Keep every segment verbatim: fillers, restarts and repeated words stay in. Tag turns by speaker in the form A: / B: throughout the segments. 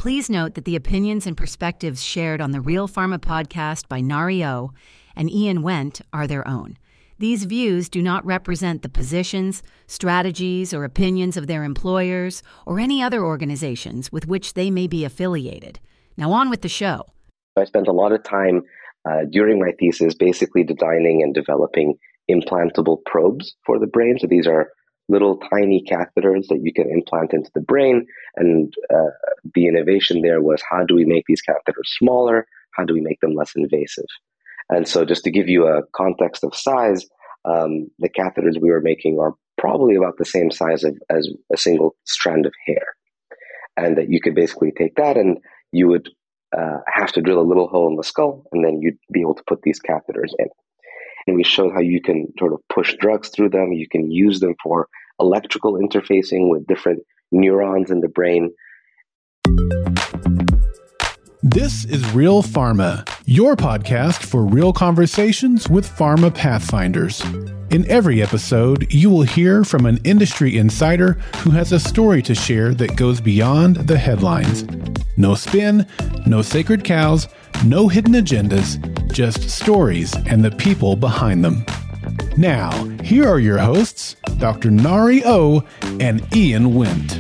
A: Please note that the opinions and perspectives shared on the Real Pharma podcast by Nari O and Ian Wendt are their own. These views do not represent the positions, strategies, or opinions of their employers or any other organizations with which they may be affiliated. Now on with the show.
B: I spent a lot of time uh, during my thesis basically designing and developing implantable probes for the brain. So these are little tiny catheters that you can implant into the brain. And uh, the innovation there was, how do we make these catheters smaller? How do we make them less invasive? And so just to give you a context of size, um, the catheters we were making are probably about the same size of, as a single strand of hair. And that you could basically take that and you would uh, have to drill a little hole in the skull, and then you'd be able to put these catheters in. And we showed how you can sort of push drugs through them. You can use them for electrical interfacing with different neurons in the brain.
C: This is Real Pharma, your podcast for real conversations with pharma pathfinders. In every episode, you will hear from an industry insider who has a story to share that goes beyond the headlines. No spin, no sacred cows, no hidden agendas, just stories and the people behind them. Now, here are your hosts, Doctor Nari O and Ian Wendt.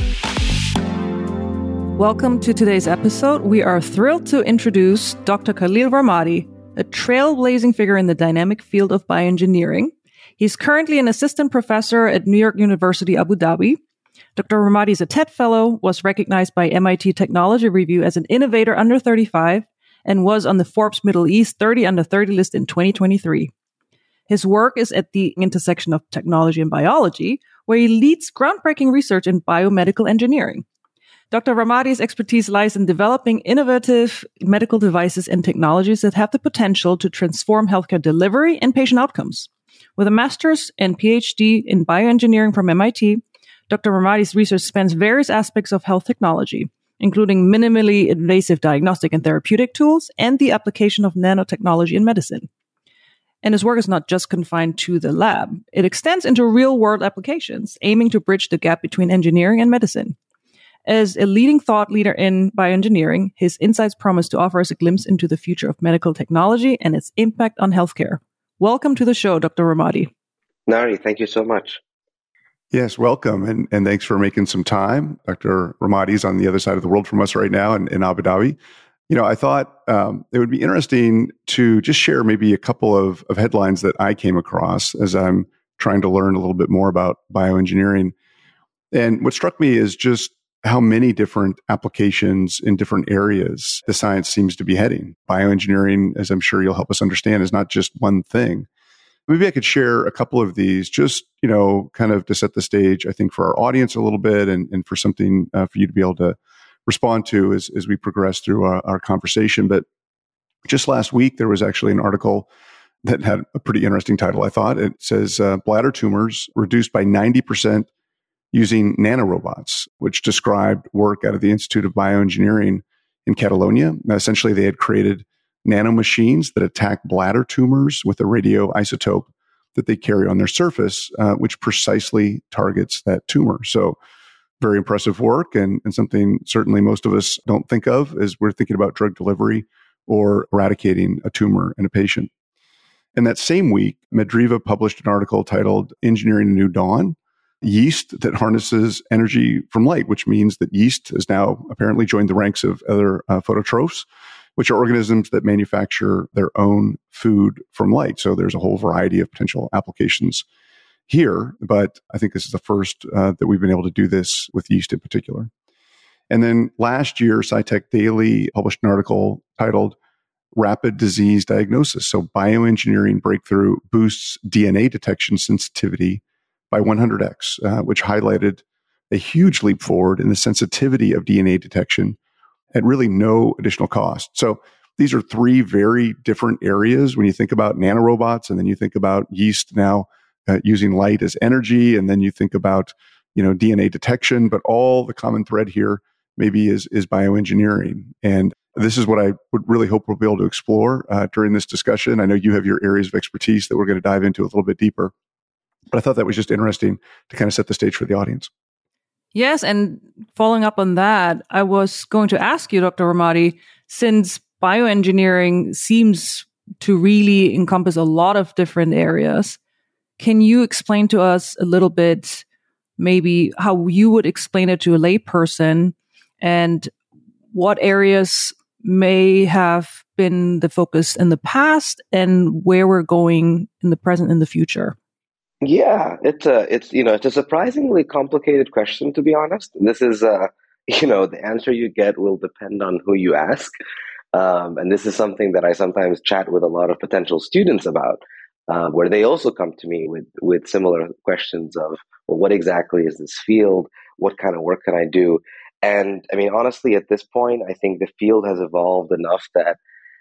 D: Welcome to today's episode. We are thrilled to introduce Doctor Khalil Rahmati, a trailblazing figure in the dynamic field of bioengineering. He's currently an assistant professor at New York University, Abu Dhabi. Doctor Rahmati is a TED Fellow, was recognized by M I T Technology Review as an innovator under thirty-five, and was on the Forbes Middle East thirty under thirty list in twenty twenty-three. His work is at the intersection of technology and biology, where he leads groundbreaking research in biomedical engineering. Doctor Rahmati's expertise lies in developing innovative medical devices and technologies that have the potential to transform healthcare delivery and patient outcomes. With a master's and P H D in bioengineering from M I T, Doctor Rahmati's research spans various aspects of health technology, including minimally invasive diagnostic and therapeutic tools and the application of nanotechnology in medicine. And his work is not just confined to the lab. It extends into real-world applications, aiming to bridge the gap between engineering and medicine. As a leading thought leader in bioengineering, his insights promise to offer us a glimpse into the future of medical technology and its impact on healthcare. Welcome to the show, Doctor Rahmati.
B: Nari, thank you so much.
E: Yes, welcome, and, and thanks for making some time. Doctor Rahmati is on the other side of the world from us right now in, in Abu Dhabi. You know, I thought um, it would be interesting to just share maybe a couple of, of headlines that I came across as I'm trying to learn a little bit more about bioengineering. And what struck me is just how many different applications in different areas the science seems to be heading. Bioengineering, as I'm sure you'll help us understand, is not just one thing. Maybe I could share a couple of these just, you know, kind of to set the stage, I think, for our audience a little bit and, and for something uh, for you to be able to respond to as, as we progress through our, our conversation. But just last week, there was actually an article that had a pretty interesting title, I thought. It says, uh, bladder tumors reduced by ninety percent using nanorobots, which described work out of the Institute of Bioengineering in Catalonia. Now, essentially, they had created nanomachines that attack bladder tumors with a radioisotope that they carry on their surface, uh, which precisely targets that tumor. So very impressive work, and, and something certainly most of us don't think of as we're thinking about drug delivery or eradicating a tumor in a patient. In that same week, Medriva published an article titled Engineering a New Dawn, Yeast that Harnesses Energy from Light, which means that yeast has now apparently joined the ranks of other uh, phototrophs, which are organisms that manufacture their own food from light. So there's a whole variety of potential applications here, but I think this is the first uh, that we've been able to do this with yeast in particular. And then last year, SciTech Daily published an article titled Rapid Disease Diagnosis. So bioengineering breakthrough boosts D N A detection sensitivity by one hundred x, uh, which highlighted a huge leap forward in the sensitivity of D N A detection at really no additional cost. So these are three very different areas when you think about nanorobots, and then you think about yeast now uh, using light as energy, and then you think about, you know, D N A detection, but all the common thread here maybe is, is bioengineering. And this is what I would really hope we'll be able to explore uh, during this discussion. I know you have your areas of expertise that we're going to dive into a little bit deeper, but I thought that was just interesting to kind of set the stage for the audience.
D: Yes, and following up on that, I was going to ask you, Doctor Rahmati, since bioengineering seems to really encompass a lot of different areas, can you explain to us a little bit maybe how you would explain it to a layperson and what areas may have been the focus in the past and where we're going in the present and the future?
B: Yeah, it's a it's you know it's a surprisingly complicated question, to be honest. This is uh you know the answer you get will depend on who you ask, um, and this is something that I sometimes chat with a lot of potential students about, uh, where they also come to me with with similar questions of, well, what exactly is this field? What kind of work can I do? And I mean, honestly, at this point, I think the field has evolved enough that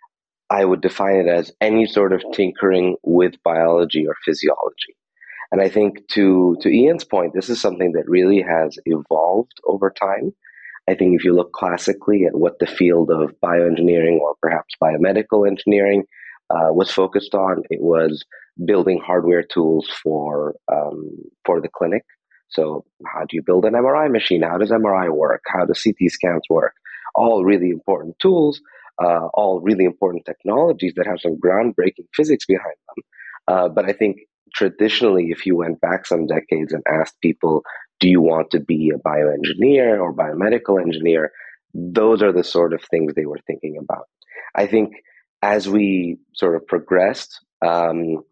B: I would define it as any sort of tinkering with biology or physiology. And I think to to Ian's point, this is something that really has evolved over time. I think if you look classically at what the field of bioengineering or perhaps biomedical engineering uh, was focused on, it was building hardware tools for um, for the clinic. So how do you build an M R I machine? How does M R I work? How do C T scans work? All really important tools, uh, all really important technologies that have some groundbreaking physics behind them. Uh, but I think traditionally, if you went back some decades and asked people, do you want to be a bioengineer or biomedical engineer? Those are the sort of things they were thinking about. I think as we sort of progressed, um,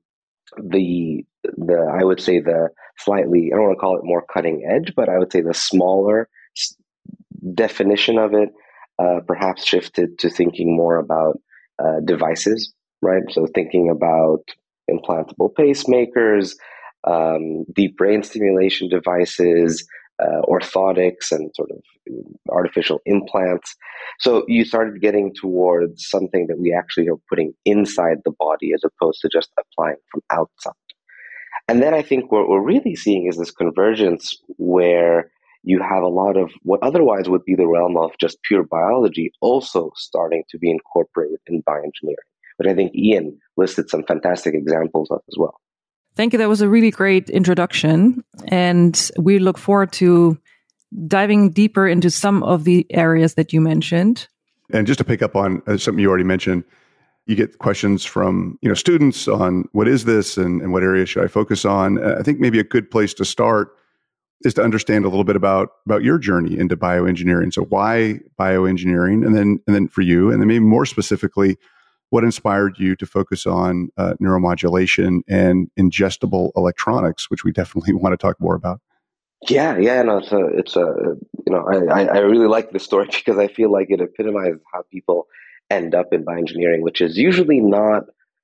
B: the the I would say the slightly, I don't want to call it more cutting edge, but I would say the smaller s- definition of it uh, perhaps shifted to thinking more about uh, devices, right? So thinking about implantable pacemakers, um, deep brain stimulation devices, uh, orthotics, and sort of artificial implants. So you started getting towards something that we actually are putting inside the body as opposed to just applying from outside. And then I think what we're really seeing is this convergence where you have a lot of what otherwise would be the realm of just pure biology also starting to be incorporated in bioengineering, which I think Ian listed some fantastic examples of as well.
D: Thank you. That was a really great introduction. And we look forward to diving deeper into some of the areas that you mentioned.
E: And just to pick up on uh, something you already mentioned, you get questions from you know students on what is this and, and what area should I focus on. Uh, I think maybe a good place to start is to understand a little bit about about your journey into bioengineering. So why bioengineering, and then and then for you, and then maybe more specifically, what inspired you to focus on uh, neuromodulation and ingestible electronics, which we definitely want to talk more about.
B: Yeah, yeah, no, it's a, it's a, you know, I, I really like this story because I feel like it epitomizes how people end up in bioengineering, which is usually not,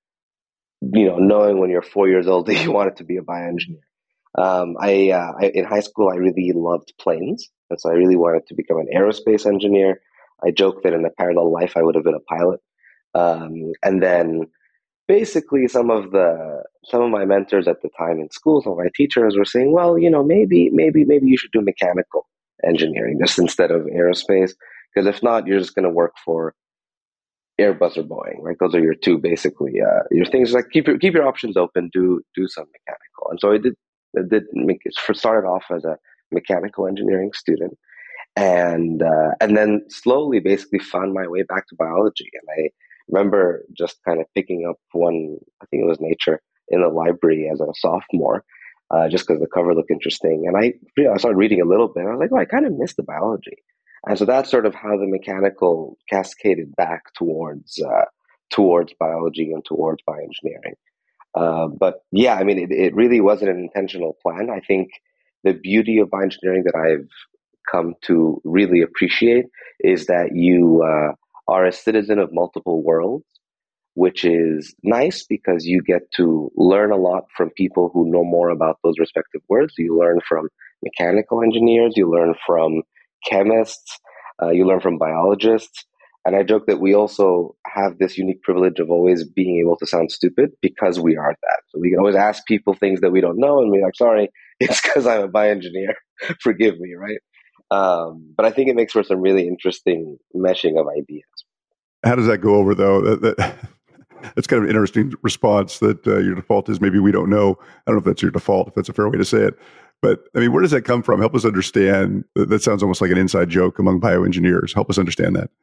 B: you know, knowing when you're four years old that you wanted to be a bioengineer. Um, I, uh, I in high school I really loved planes, and so I really wanted to become an aerospace engineer. I joke that in a parallel life I would have been a pilot, um, and then basically some of the some of my mentors at the time in school, some of my teachers were saying, well, you know, maybe maybe maybe you should do mechanical engineering just instead of aerospace, because if not, you're just going to work for Airbus or Boeing, right? Those are your two basically uh, your things. Like keep your keep your options open. Do do some mechanical, and so I did. I did make it started off as a mechanical engineering student, and uh, and then slowly basically found my way back to biology. And I remember just kind of picking up one, I think it was Nature, in the library as a sophomore, uh, just because the cover looked interesting. And I, you know, I started reading a little bit. And I was like, oh, I kind of missed the biology. And so that's sort of how the mechanical cascaded back towards uh, towards biology and towards bioengineering. Uh, but yeah, I mean, it, it really wasn't an intentional plan. I think the beauty of bioengineering that I've come to really appreciate is that you uh, are a citizen of multiple worlds, which is nice because you get to learn a lot from people who know more about those respective worlds. You learn from mechanical engineers, you learn from chemists, uh, you learn from biologists. And I joke that we also have this unique privilege of always being able to sound stupid because we are that. So we can always ask people things that we don't know and we're like, sorry, it's because I'm a bioengineer. Forgive me, right? Um, but I think it makes for some really interesting meshing of ideas.
E: How does that go over, though? That, that, that's kind of an interesting response that uh, your default is maybe we don't know. I don't know if that's your default, if that's a fair way to say it. But I mean, where does that come from? Help us understand. That, that sounds almost like an inside joke among bioengineers. Help us understand that.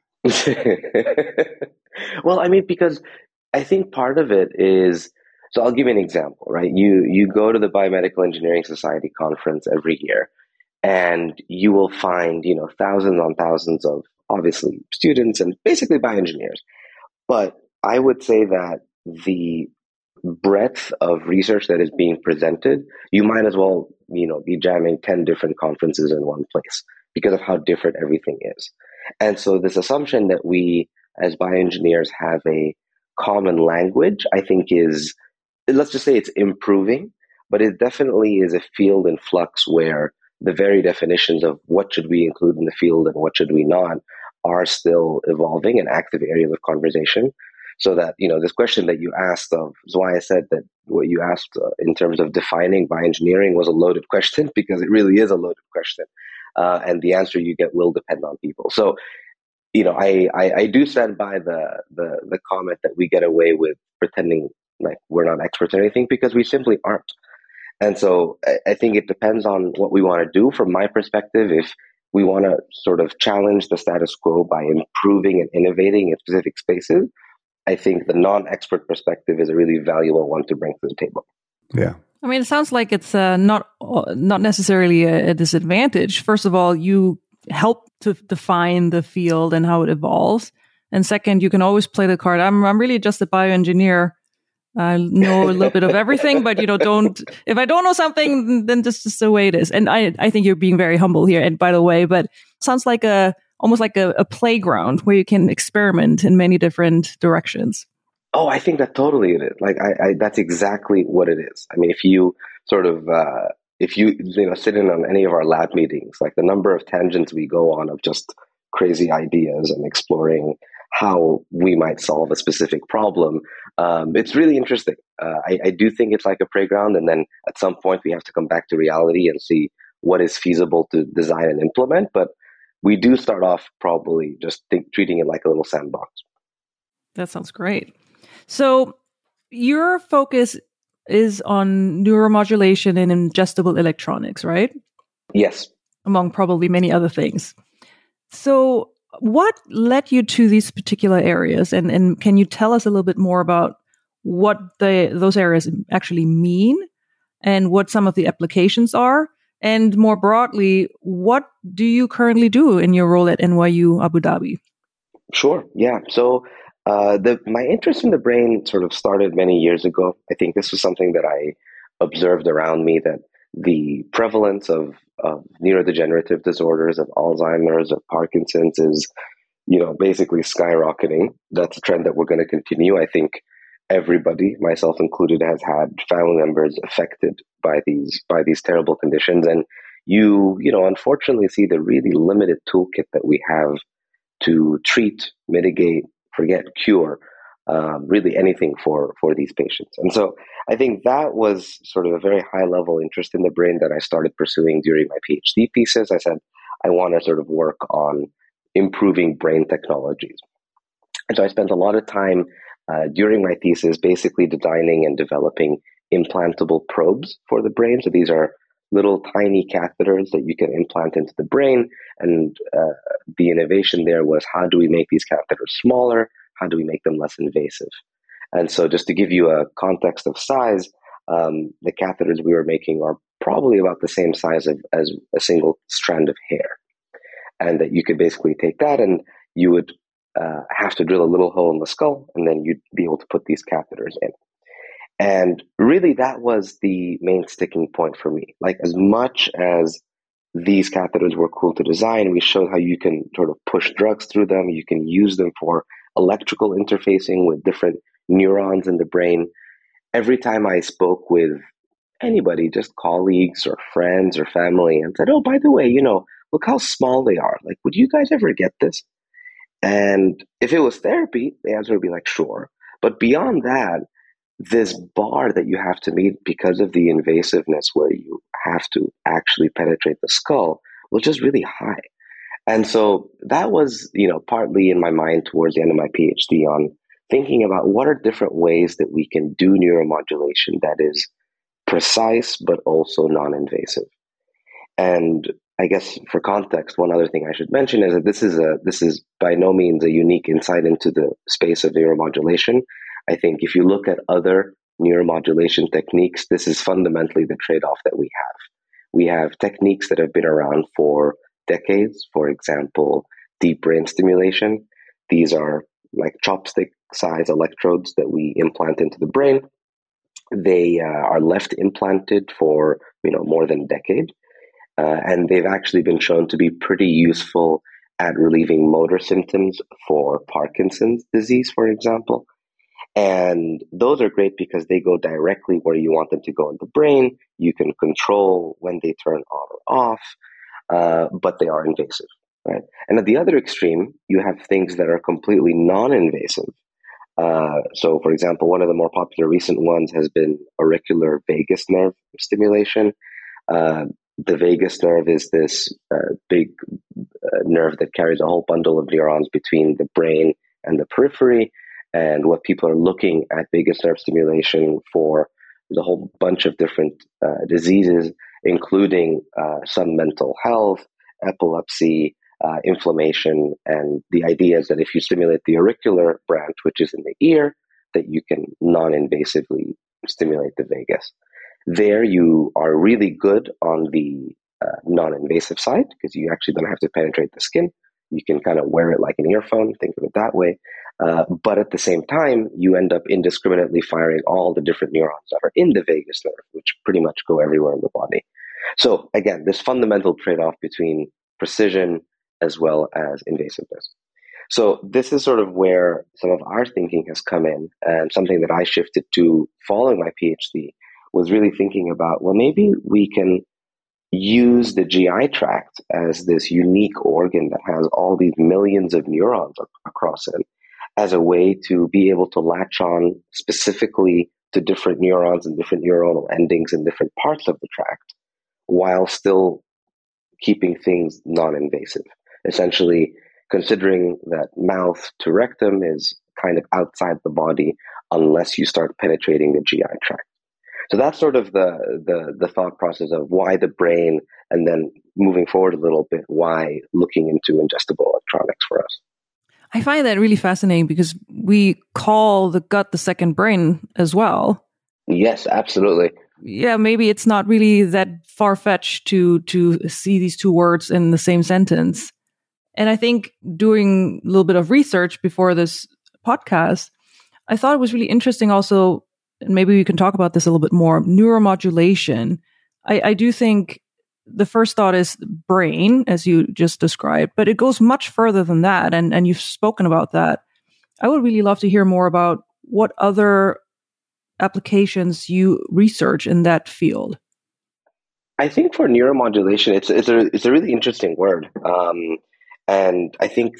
B: Well, I mean, because I think part of it is, so I'll give you an example, right? You you go to the Biomedical Engineering Society conference every year, and you will find, you know, thousands on thousands of obviously students and basically bioengineers. But I would say that the breadth of research that is being presented, you might as well, you know, be jamming ten different conferences in one place because of how different everything is. And so this assumption that we as bioengineers have a common language, I think is, let's just say it's improving, but it definitely is a field in flux where the very definitions of what should we include in the field and what should we not are still evolving and active areas of conversation. So that, you know, this question that you asked of, is why I said that what you asked uh, in terms of defining bioengineering was a loaded question, because it really is a loaded question. Uh, and the answer you get will depend on people. So, you know, I, I, I do stand by the, the, the comment that we get away with pretending like we're not experts in anything, because we simply aren't. And so I, I think it depends on what we want to do. From my perspective, if we want to sort of challenge the status quo by improving and innovating in specific spaces, I think the non-expert perspective is a really valuable one to bring to the table.
E: Yeah.
D: I mean, it sounds like it's uh, not uh, not necessarily a, a disadvantage. First of all, you help to define the field and how it evolves. And second, you can always play the card. I'm I'm really just a bioengineer. I know a little bit of everything, but you know, don't, if I don't know something, then this is the way it is. And I, I think you're being very humble here. And by the way, but it sounds like a, almost like a, a playground where you can experiment in many different directions.
B: Oh, I think that totally it is. Like, I, I that's exactly what it is. I mean, if you sort of, uh, if you, you know, sit in on any of our lab meetings, like the number of tangents we go on of just crazy ideas and exploring how we might solve a specific problem. Um, it's really interesting. Uh, I, I do think it's like a playground, and then at some point we have to come back to reality and see what is feasible to design and implement. But we do start off probably just think, treating it like a little sandbox.
D: That sounds great. So your focus is on neuromodulation and ingestible electronics, right?
B: Yes.
D: Among probably many other things. So what led you to these particular areas? And, and can you tell us a little bit more about what the, those areas actually mean and what some of the applications are? And more broadly, what do you currently do in your role at N Y U Abu Dhabi?
B: Sure. Yeah. So uh, the my interest in the brain sort of started many years ago. I think this was something that I observed around me, that the prevalence of, of neurodegenerative disorders, of Alzheimer's, of Parkinson's is, you know, basically skyrocketing. That's a trend that we're going to continue. I think everybody, myself included, has had family members affected by these by these terrible conditions, and you, you know, unfortunately see the really limited toolkit that we have to treat, mitigate, forget, cure, um, really anything for for these patients. And so I think that was sort of a very high level interest in the brain that I started pursuing during my PhD thesis. I said, I want to sort of work on improving brain technologies. And so I spent a lot of time uh, during my thesis basically designing and developing implantable probes for the brain. So these are little tiny catheters that you can implant into the brain. And uh, the innovation there was, how do we make these catheters smaller? How do we make them less invasive? And so just to give you a context of size, um, the catheters we were making are probably about the same size of, as a single strand of hair. And that you could basically take that and you would uh, have to drill a little hole in the skull, and then you'd be able to put these catheters in. And really that was the main sticking point for me. Like, as much as these catheters were cool to design, we showed how you can sort of push drugs through them. You can use them for electrical interfacing with different neurons in the brain. Every time I spoke with anybody, just colleagues or friends or family, and said, oh, by the way, you know, look how small they are. Like, would you guys ever get this? And if it was therapy, the answer would be like, sure. But beyond that, this bar that you have to meet because of the invasiveness where you have to actually penetrate the skull was just really high. And so that was, you know, partly in my mind towards the end of my PhD on thinking about what are different ways that we can do neuromodulation that is precise but also non-invasive. And I guess for context, one other thing I should mention is that this is a this is by no means a unique insight into the space of neuromodulation. I think if you look at other neuromodulation techniques, this is fundamentally the trade-off that we have. We have techniques that have been around for decades. For example, deep brain stimulation. These are like chopstick-size electrodes that we implant into the brain. They uh, are left implanted for you know more than a decade. Uh, and they've actually been shown to be pretty useful at relieving motor symptoms for Parkinson's disease, for example. And those are great because they go directly where you want them to go in the brain. You can control when they turn on or off, uh, but they are invasive, right? And at the other extreme, you have things that are completely non-invasive. Uh, so, for example, one of the more popular recent ones has been auricular vagus nerve stimulation. Uh, The vagus nerve is this uh, big uh, nerve that carries a whole bundle of neurons between the brain and the periphery. And what people are looking at vagus nerve stimulation for is a whole bunch of different uh, diseases, including uh, some mental health, epilepsy, uh, inflammation. And the idea is that if you stimulate the auricular branch, which is in the ear, that you can non-invasively stimulate the vagus. There you are really good on the uh, non-invasive side because you actually don't have to penetrate the skin. You can kind of wear it like an earphone, think of it that way. Uh, but at the same time, you end up indiscriminately firing all the different neurons that are in the vagus nerve, which pretty much go everywhere in the body. So again, this fundamental trade-off between precision as well as invasiveness. So this is sort of where some of our thinking has come in, and something that I shifted to following my PhD was really thinking about, well, maybe we can use the G I tract as this unique organ that has all these millions of neurons across it as a way to be able to latch on specifically to different neurons and different neuronal endings in different parts of the tract while still keeping things non-invasive. Essentially, considering that mouth to rectum is kind of outside the body unless you start penetrating the G I tract. So that's sort of the, the the thought process of why the brain, and then moving forward a little bit, why looking into ingestible electronics for us.
D: I find that really fascinating because we call the gut the second brain as well.
B: Yes, absolutely.
D: Yeah, maybe it's not really that far-fetched to to see these two words in the same sentence. And I think doing a little bit of research before this podcast, I thought it was really interesting also, and maybe we can talk about this a little bit more, neuromodulation. I, I do think the first thought is brain, as you just described, but it goes much further than that. And, and you've spoken about that. I would really love to hear more about what other applications you research in that field.
B: I think for neuromodulation, it's, it's, a, it's a really interesting word. Um, and I think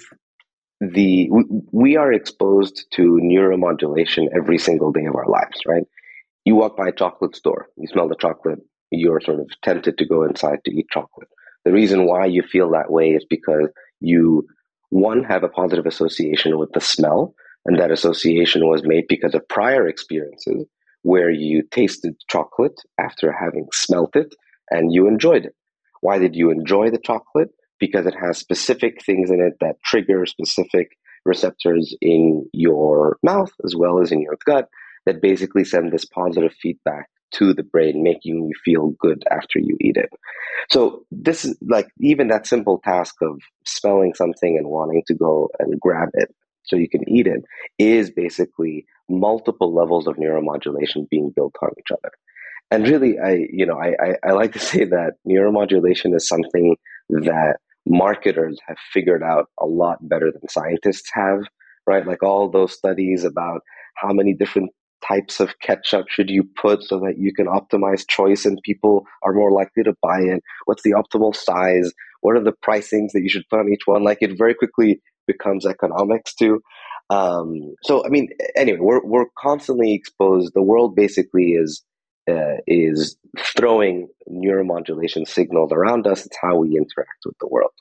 B: the we, we are exposed to neuromodulation every single day of our lives, right? You walk by a chocolate store, you smell the chocolate, you're sort of tempted to go inside to eat chocolate. The reason why you feel that way is because you, one, have a positive association with the smell, and that association was made because of prior experiences where you tasted chocolate after having smelt it and you enjoyed it. Why did you enjoy the chocolate? Because it has specific things in it that trigger specific receptors in your mouth as well as in your gut that basically send this positive feedback to the brain, making you feel good after you eat it. So this is like even that simple task of smelling something and wanting to go and grab it so you can eat it is basically multiple levels of neuromodulation being built on each other. And really, I you know I, I, I like to say that neuromodulation is something that marketers have figured out a lot better than scientists have, right? Like all those studies about how many different types of ketchup should you put so that you can optimize choice and people are more likely to buy it. What's the optimal size? What are the pricings that you should put on each one? Like it very quickly becomes economics too. Um, so, I mean, anyway, we're we're constantly exposed. The world basically is uh, is throwing neuromodulation signals around us. It's how we interact with the world.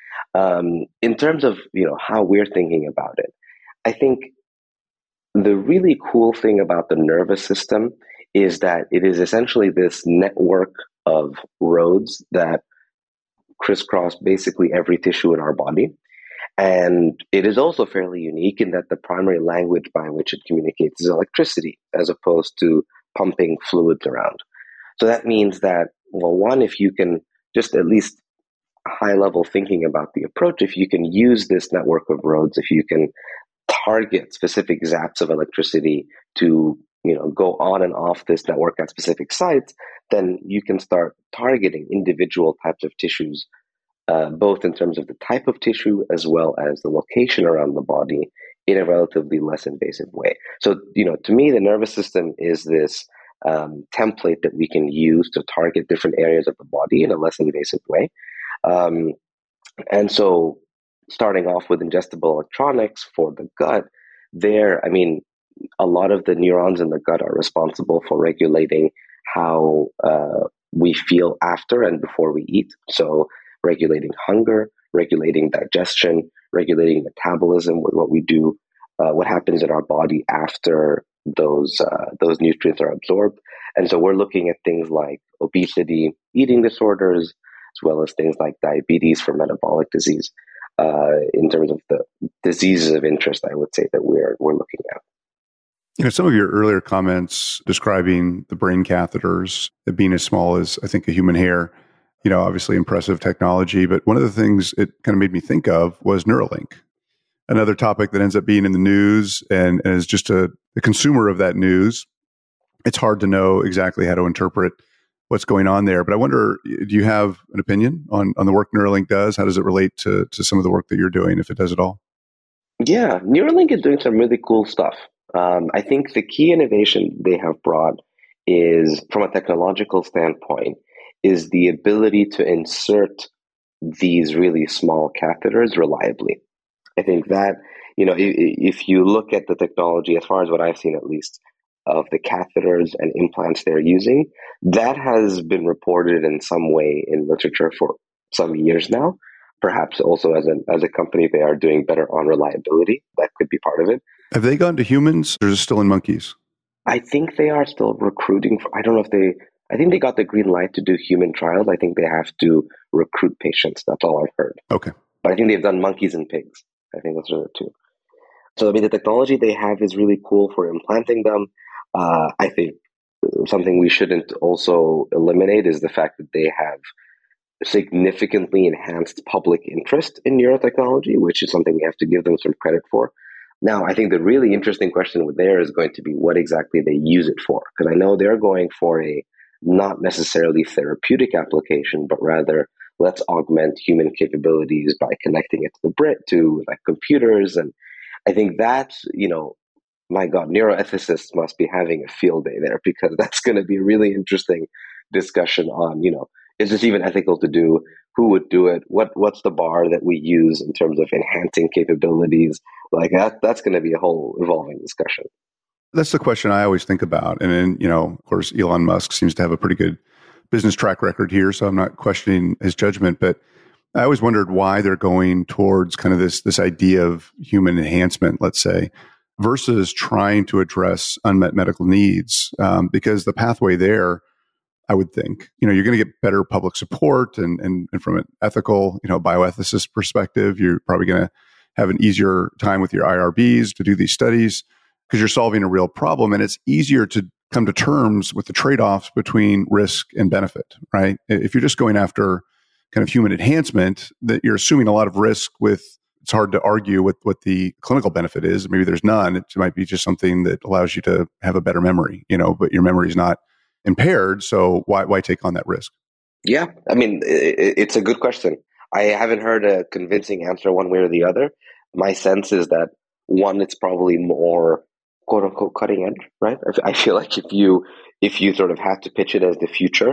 B: Um, in terms of you know how we're thinking about it, I think the really cool thing about the nervous system is that it is essentially this network of roads that crisscross basically every tissue in our body. And it is also fairly unique in that the primary language by which it communicates is electricity, as opposed to pumping fluids around. So that means that, well, one, if you can just at least high level thinking about the approach, if you can use this network of roads, if you can target specific zaps of electricity to, you know, go on and off this network at specific sites, then you can start targeting individual types of tissues, uh, both in terms of the type of tissue as well as the location around the body in a relatively less invasive way. So, you know, to me, the nervous system is this um, template that we can use to target different areas of the body in a less invasive way. Um, and so starting off with ingestible electronics for the gut, there, I mean, a lot of the neurons in the gut are responsible for regulating how uh, we feel after and before we eat. So regulating hunger, regulating digestion, regulating metabolism with what we do, uh, what happens in our body after those uh, those nutrients are absorbed. And so we're looking at things like obesity, eating disorders, as well as things like diabetes for metabolic disease. Uh, in terms of the diseases of interest, I would say that we're we're looking at.
E: You know, some of your earlier comments describing the brain catheters being as small as, I think, a human hair, you know, obviously impressive technology. But one of the things it kind of made me think of was Neuralink, another topic that ends up being in the news. And, and as just a, a consumer of that news, it's hard to know exactly how to interpret what's going on there. But I wonder, do you have an opinion on, on the work Neuralink does? How does it relate to, to some of the work that you're doing, if it does at all?
B: Yeah, Neuralink is doing some really cool stuff. Um, I think the key innovation they have brought is, from a technological standpoint, is the ability to insert these really small catheters reliably. I think that, you know, if, if you look at the technology, as far as what I've seen at least, of the catheters and implants they're using, that has been reported in some way in literature for some years now. Perhaps also as a as a company, they are doing better on reliability. That could be part of it.
E: Have they gone to humans, or is it still in monkeys?
B: I think they are still recruiting. For, I don't know if they, I think they got the green light to do human trials. I think they have to recruit patients. That's all I've heard.
E: Okay.
B: But I think they've done monkeys and pigs. I think those are the two. So, I mean, the technology they have is really cool for implanting them. Uh, I think something we shouldn't also eliminate is the fact that they have significantly enhanced public interest in neurotechnology, which is something we have to give them some credit for. Now, I think the really interesting question there is going to be what exactly they use it for. Because I know they're going for a not necessarily therapeutic application, but rather let's augment human capabilities by connecting it to the brain, to like computers. And I think that's, you know, my God, neuroethicists must be having a field day there, because that's going to be a really interesting discussion on, you know, is this even ethical to do? Who would do it? What What's the bar that we use in terms of enhancing capabilities? Like that, that's going to be a whole evolving discussion.
E: That's the question I always think about. And then, you know, of course, Elon Musk seems to have a pretty good business track record here, so I'm not questioning his judgment. But I always wondered why they're going towards kind of this this idea of human enhancement, let's say, versus trying to address unmet medical needs, um, because the pathway there, I would think, you know, you're going to get better public support, and, and, and from an ethical, you know, bioethicist perspective, you're probably going to have an easier time with your I R Bs to do these studies because you're solving a real problem. And it's easier to come to terms with the trade-offs between risk and benefit, right? If you're just going after kind of human enhancement, that you're assuming a lot of risk with, it's hard to argue with what the clinical benefit is. Maybe there's none. It might be just something that allows you to have a better memory, you know, but your memory is not impaired. So why why take on that risk?
B: Yeah, I mean, it, it's a good question. I haven't heard a convincing answer one way or the other. My sense is that one, it's probably more quote unquote cutting edge, right? I feel like if you if you sort of have to pitch it as the future,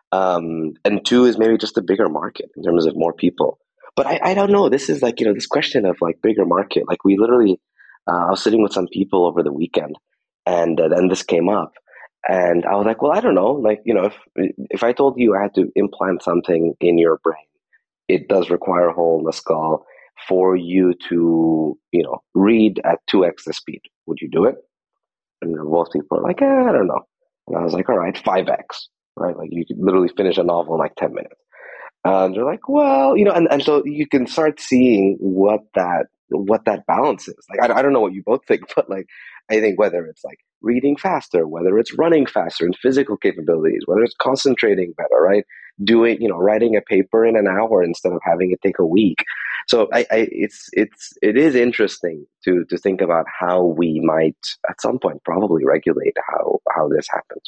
B: um, and two is maybe just a bigger market in terms of more people. But I, I don't know. This is like, you know, this question of like bigger market. Like we literally, uh, I was sitting with some people over the weekend, and uh, then this came up. And I was like, well, I don't know. Like, you know, if if I told you I had to implant something in your brain, it does require a hole in the skull for you to, you know, read at two x the speed. Would you do it? And most people are like, eh, I don't know. And I was like, all right, five x, right? Like you could literally finish a novel in like ten minutes. Um, they're like, well, you know, and, and so you can start seeing what that what that balance is. Like, I, I don't know what you both think, but like, I think whether it's like reading faster, whether it's running faster in physical capabilities, whether it's concentrating better, right? Doing, you know, writing a paper in an hour instead of having it take a week. So I, I it's it's it is interesting to to think about how we might at some point probably regulate how how this happens.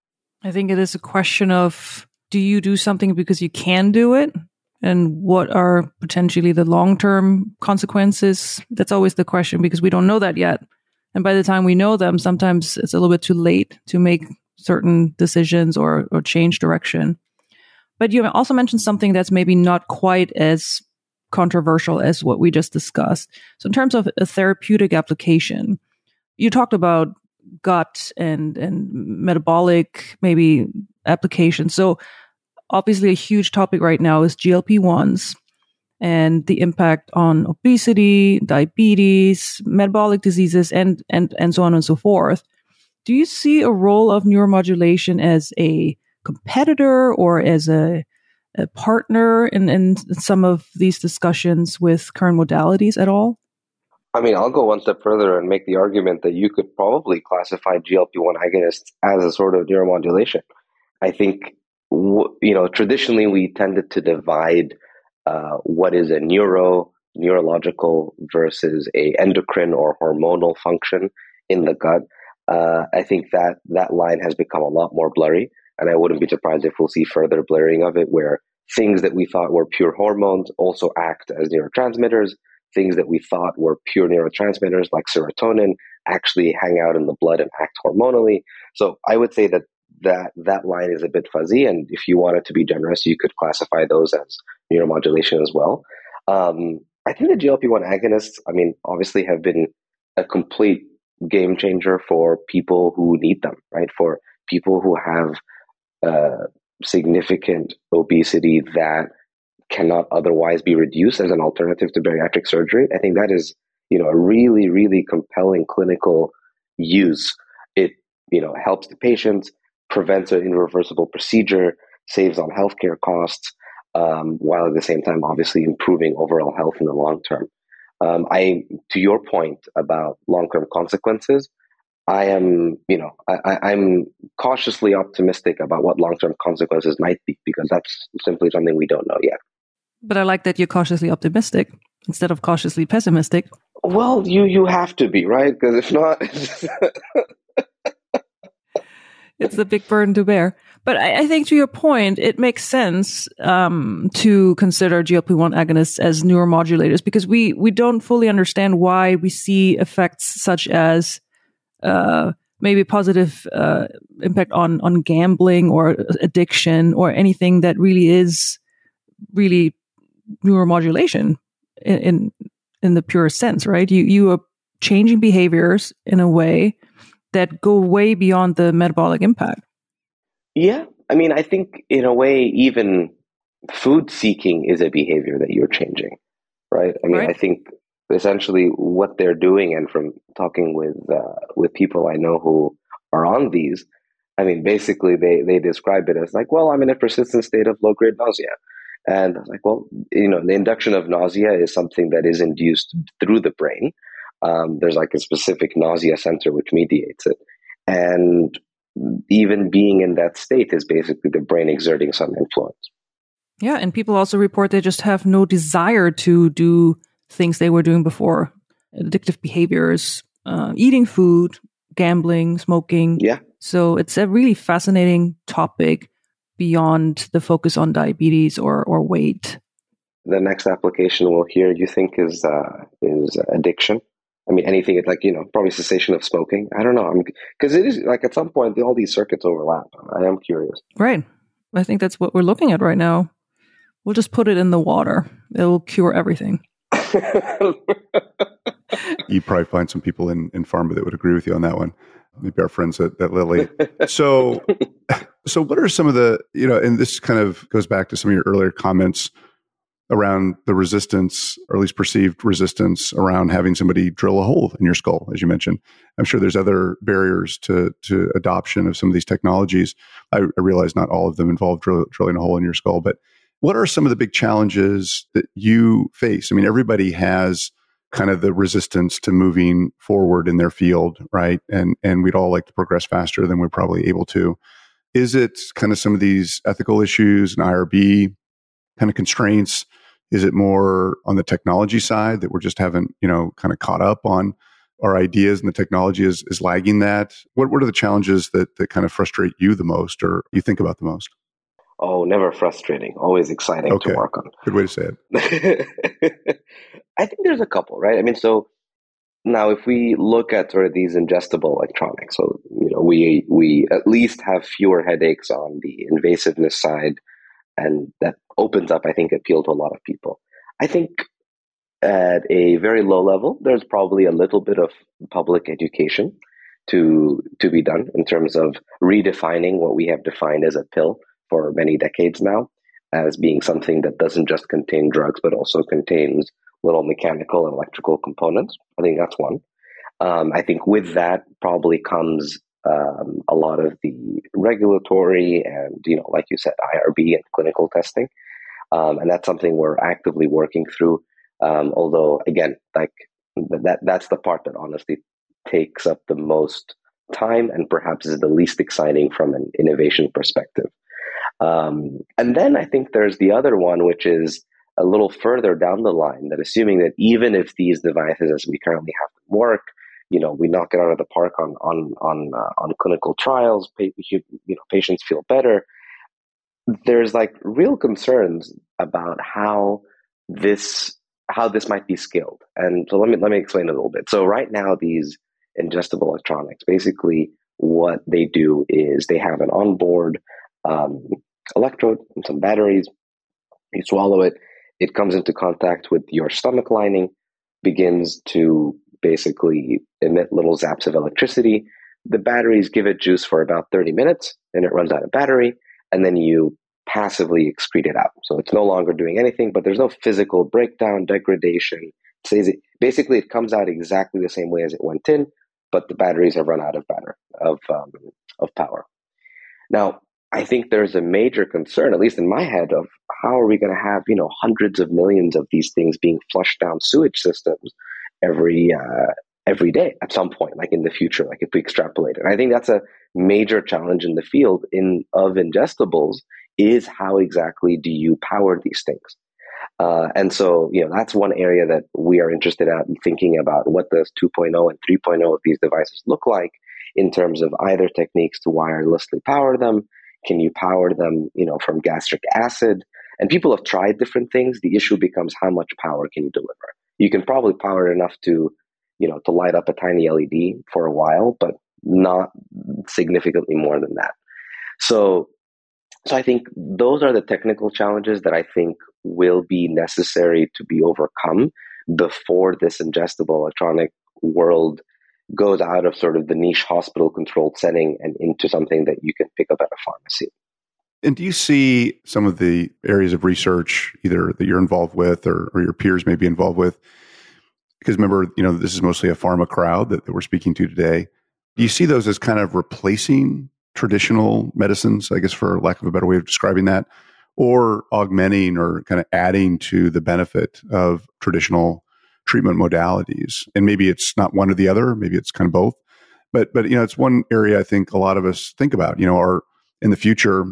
D: I think it is a question of, do you do something because you can do it? And what are potentially the long-term consequences? That's always the question, because we don't know that yet. And by the time we know them, sometimes it's a little bit too late to make certain decisions or, or change direction. But you also mentioned something that's maybe not quite as controversial as what we just discussed. So in terms of a therapeutic application, you talked about gut and, and metabolic maybe applications. So obviously a huge topic right now is G L P ones and the impact on obesity, diabetes, metabolic diseases, and, and, and so on and so forth. Do you see a role of neuromodulation as a competitor or as a, a partner in, in some of these discussions with current modalities at all?
B: I mean, I'll go one step further and make the argument that you could probably classify G L P one agonists as a sort of neuromodulation. I think, you know, traditionally we tended to divide uh, what is a neuro, neurological versus a endocrine or hormonal function in the gut. Uh, I think that that line has become a lot more blurry, and I wouldn't be surprised if we'll see further blurring of it, where things that we thought were pure hormones also act as neurotransmitters. Things that we thought were pure neurotransmitters like serotonin actually hang out in the blood and act hormonally. So I would say that that, that line is a bit fuzzy. And if you wanted to be generous, you could classify those as neuromodulation as well. Um, I think the G L P one agonists, I mean, obviously have been a complete game changer for people who need them, right? For people who have uh, significant obesity that cannot otherwise be reduced as an alternative to bariatric surgery. I think that is, you know, a really, really compelling clinical use. It, you know, helps the patient, prevents an irreversible procedure, saves on healthcare costs, um, while at the same time, obviously improving overall health in the long term. Um, I, to your point about long-term consequences, I am, you know, I, I'm cautiously optimistic about what long-term consequences might be, because that's simply something we don't know yet.
D: But I like that you're cautiously optimistic instead of cautiously pessimistic.
B: Well, you you have to be, right? Because if not,
D: it's a big burden to bear. But I, I think to your point, it makes sense um, to consider G L P one agonists as neuromodulators, because we, we don't fully understand why we see effects such as uh, maybe positive uh, impact on, on gambling or addiction or anything that really is really neuromodulation in, in in the purest sense, right? You you are changing behaviors in a way that go way beyond the metabolic impact.
B: Yeah, I mean, I think in a way, even food seeking is a behavior that you're changing, right? I mean,
D: Right.
B: I think essentially what they're doing, and from talking with uh, with people I know who are on these, I mean, basically they they describe it as like, well, I'm in a persistent state of low grade nausea. And I was like, well, you know, the induction of nausea is something that is induced through the brain. Um, there's like a specific nausea center which mediates it. And even being in that state is basically the brain exerting some influence.
D: Yeah, and people also report they just have no desire to do things they were doing before. Addictive behaviors, uh, eating food, gambling, smoking.
B: Yeah.
D: So it's a really fascinating topic beyond the focus on diabetes or, or weight.
B: The next application we'll hear, you think, is uh, is addiction? I mean, anything like, you know, probably cessation of smoking. I don't know. Because it is like at some point, all these circuits overlap. I am curious.
D: Right. I think that's what we're looking at right now. We'll just put it in the water. It'll cure everything.
E: You probably find some people in, in pharma that would agree with you on that one. Maybe our friends at, at Lilly. So, so what are some of the, you know, and this kind of goes back to some of your earlier comments around the resistance, or at least perceived resistance around having somebody drill a hole in your skull, as you mentioned. I'm sure there's other barriers to, to adoption of some of these technologies. I, I realize not all of them involve drill, drilling a hole in your skull, but What are some of the big challenges that you face? I mean, everybody has kind of the resistance to moving forward in their field, right? And and we'd all like to progress faster than we're probably able to. Is it kind of some of these ethical issues and I R B kind of constraints? Is it more on the technology side that we're just haven't, you know, kind of caught up on our ideas and the technology is, is lagging that? What what are the challenges that that kind of frustrate you the most or you think about the most?
B: Oh, never frustrating. Always exciting
E: Okay.
B: to work on.
E: Good way to say
B: it. I think there's a couple, right? I mean, so now if we look at sort of these ingestible electronics, so, you know, we we at least have fewer headaches on the invasiveness side, and that opens up, I think, appeal to a lot of people. I think at a very low level, there's probably a little bit of public education to to be done in terms of redefining what we have defined as a pill for many decades now as being something that doesn't just contain drugs, but also contains little mechanical and electrical components. I think that's one. Um, I think with that probably comes um, a lot of the regulatory and, you know, like you said, I R B and clinical testing. Um, and that's something we're actively working through. Um, although, again, like that, that's the part that honestly takes up the most time and perhaps is the least exciting from an innovation perspective. Um, and then I think there's the other one, which is a little further down the line, that assuming that even if these devices as we currently have them work, you know, we knock it out of the park on on on uh, on clinical trials, pa- you know, patients feel better. There's like real concerns about how this how this might be scaled. And so let me let me explain a little bit. So right now, these ingestible electronics, basically what they do is they have an onboard um, electrode and some batteries. You swallow it, it comes into contact with your stomach lining, begins to basically emit little zaps of electricity. The batteries give it juice for about thirty minutes, then it runs out of battery, and then you passively excrete it out. So it's no longer doing anything, but there's no physical breakdown, degradation. It basically, it comes out exactly the same way as it went in, but the batteries have run out of batter, of um, of power. Now, I think there's a major concern, at least in my head, of how are we going to have, you know, hundreds of millions of these things being flushed down sewage systems every uh, every day at some point, like in the future, like if we extrapolate it. And I think that's a major challenge in the field in of ingestibles is how exactly do you power these things? Uh, and so, you know, that's one area that we are interested in thinking about what does two point oh and three point oh of these devices look like in terms of either techniques to wirelessly power them. Can you power them, you know, from gastric acid? And people have tried different things. The issue becomes how much power can you deliver? You can probably power it enough to, you know, to light up a tiny L E D for a while, but not significantly more than that. So, so I think those are the technical challenges that I think will be necessary to be overcome before this ingestible electronic world goes out of sort of the niche hospital controlled setting and into something that you can pick up at a pharmacy.
E: And do you see some of the areas of research either that you're involved with or, or your peers may be involved with? Because remember, you know, this is mostly a pharma crowd that, that we're speaking to today. Do you see those as kind of replacing traditional medicines, I guess, for lack of a better way of describing that, or augmenting or kind of adding to the benefit of traditional treatment modalities? And maybe it's not one or the other, maybe it's kind of both. But, but you know, it's one area I think a lot of us think about, you know, are in the future,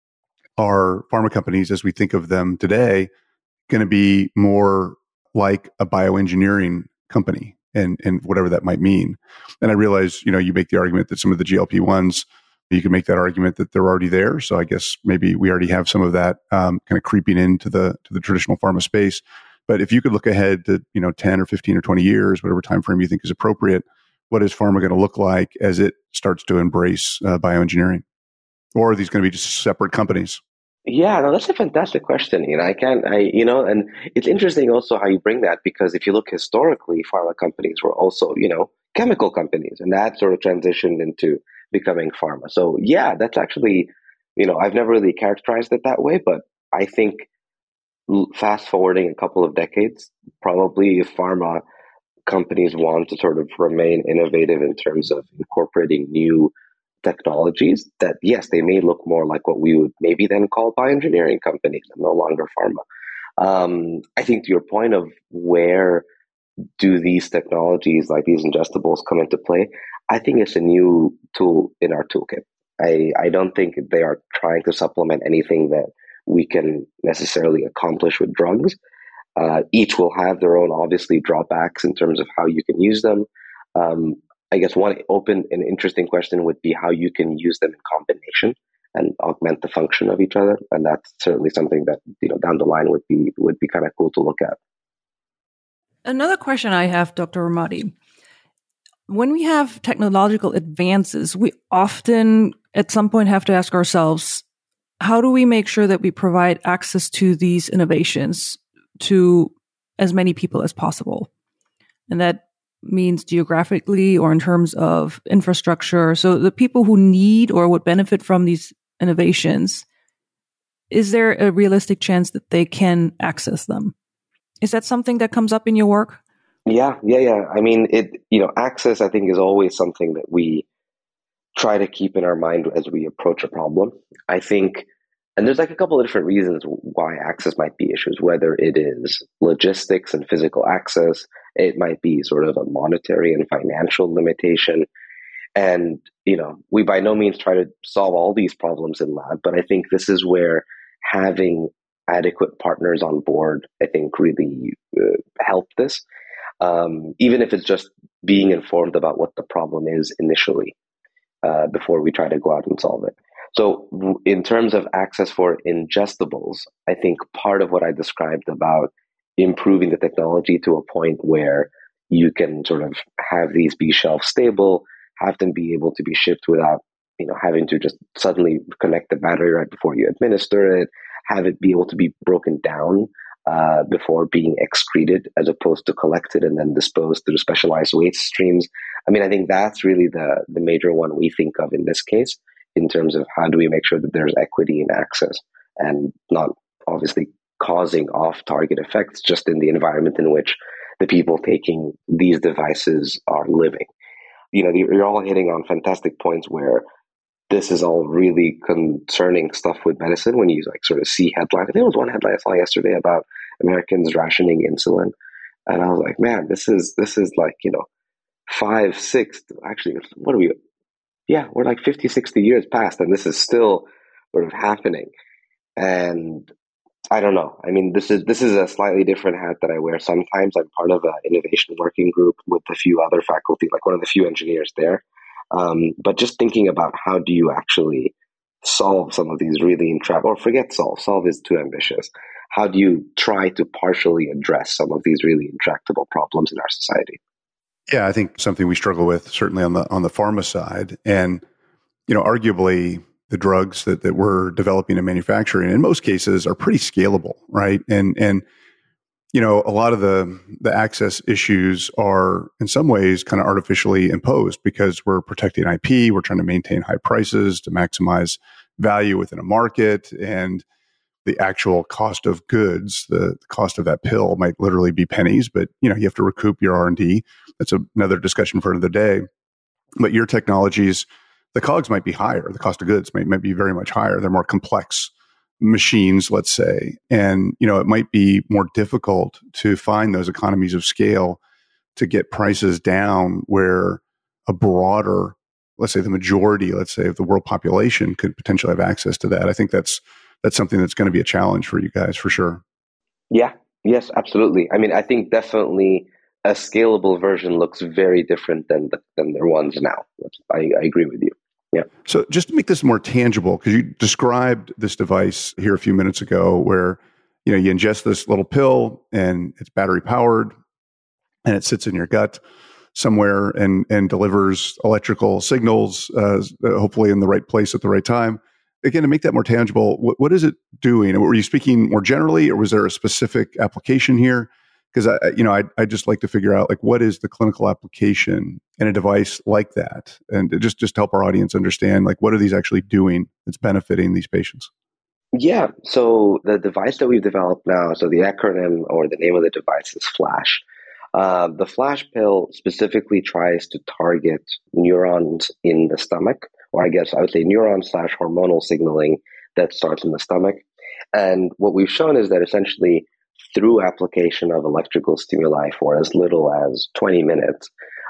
E: are pharma companies, as we think of them today, going to be more like a bioengineering company and, and whatever that might mean? And I realize, you know, you make the argument that some of the G L P ones, you can make that argument that they're already there. So I guess maybe we already have some of that um, kind of creeping into the to the traditional pharma space. But if you could look ahead to, you know, ten or fifteen or twenty years, whatever time frame you think is appropriate, what is pharma going to look like as it starts to embrace uh, bioengineering? Or are these going to be just separate companies?
B: Yeah, no, that's a fantastic question. You know, I can't, I, you know, and it's interesting also how you bring that, because if you look historically, pharma companies were also, you know, chemical companies, and that sort of transitioned into becoming pharma. So yeah, that's actually, you know, I've never really characterized it that way, but I think fast forwarding a couple of decades, probably if pharma companies want to sort of remain innovative in terms of incorporating new technologies that, yes, they may look more like what we would maybe then call bioengineering companies and no longer pharma. Um, I think to your point of where do these technologies like these ingestibles come into play, I think it's a new tool in our toolkit. I, I don't think they are trying to supplement anything that we can necessarily accomplish with drugs. Uh, each will have their own, obviously, drawbacks in terms of how you can use them. Um, I guess one open and interesting question would be how you can use them in combination and augment the function of each other. And that's certainly something that, you know, down the line would be would be kind of cool to look at.
D: Another question I have, Doctor Rahmati. When we have technological advances, we often at some point have to ask ourselves, how do we make sure that we provide access to these innovations to as many people as possible? And that means geographically or in terms of infrastructure. So the people who need or would benefit from these innovations, is there a realistic chance that they can access them? Is that something that comes up in your work?
B: Yeah, yeah, yeah. I mean, it, you know, access, I think, is always something that we try to keep in our mind as we approach a problem. I think, and there's like a couple of different reasons why access might be issues, whether it is logistics and physical access, it might be sort of a monetary and financial limitation. And, you know, we by no means try to solve all these problems in lab, but I think this is where having adequate partners on board, I think, really uh, help this. Um, even if it's just being informed about what the problem is initially uh, before we try to go out and solve it. So in terms of access for ingestibles, I think part of what I described about improving the technology to a point where you can sort of have these be shelf stable, have them be able to be shipped without, you know, having to just suddenly connect the battery right before you administer it, have it be able to be broken down uh, before being excreted as opposed to collected and then disposed through specialized waste streams. I mean, I think that's really the, the major one we think of in this case in terms of how do we make sure that there's equity in access and not obviously causing off-target effects just in the environment in which the people taking these devices are living. You know, you're all hitting on fantastic points where this is all really concerning stuff with medicine when you like sort of see headlines. I think it was one headline I saw yesterday about Americans rationing insulin. And I was like, man, this is, this is like, you know, five, six, actually, what are we, yeah, we're like fifty, sixty years past and this is still sort of happening. And I don't know. I mean, this is, this is a slightly different hat that I wear. Sometimes I'm part of an innovation working group with a few other faculty, like one of the few engineers there. Um, but just thinking about how do you actually solve some of these really intractable, or forget solve, solve is too ambitious. How do you try to partially address some of these really intractable problems in our society?
E: Yeah, I think something we struggle with certainly on the on the pharma side, and you know, arguably the drugs that that we're developing and manufacturing in most cases are pretty scalable, right? And and you know, a lot of the the access issues are in some ways kind of artificially imposed because we're protecting I P, we're trying to maintain high prices to maximize value within a market, and the actual cost of goods, the, the cost of that pill might literally be pennies, but you know, you have to recoup your R and D. That's a, another discussion for another day. But your technologies, the COGS might be higher. The cost of goods might, might be very much higher. They're more complex machines, let's say. And, you know, it might be more difficult to find those economies of scale to get prices down where a broader, let's say the majority, let's say of the world population could potentially have access to that. I think that's, that's something that's going to be a challenge for you guys for sure.
B: Yeah. Yes, absolutely. I mean, I think definitely a scalable version looks very different than the, than their ones now. I, I agree with you. Yeah.
E: So just to make this more tangible, because you described this device here a few minutes ago where, you know, you ingest this little pill and it's battery powered and it sits in your gut somewhere and, and delivers electrical signals, uh, hopefully in the right place at the right time. Again, to make that more tangible, what, what is it doing? Were you speaking more generally, or was there a specific application here? Because I, you know, I I just like to figure out like what is the clinical application in a device like that, and just just help our audience understand like what are these actually doing that's benefiting these patients.
B: Yeah. So the device that we've developed now, so the acronym or the name of the device is FLASH. Uh, the FLASH pill specifically tries to target neurons in the stomach or I guess I would say neuron slash hormonal signaling that starts in the stomach. And what we've shown is that essentially through application of electrical stimuli for as little as twenty minutes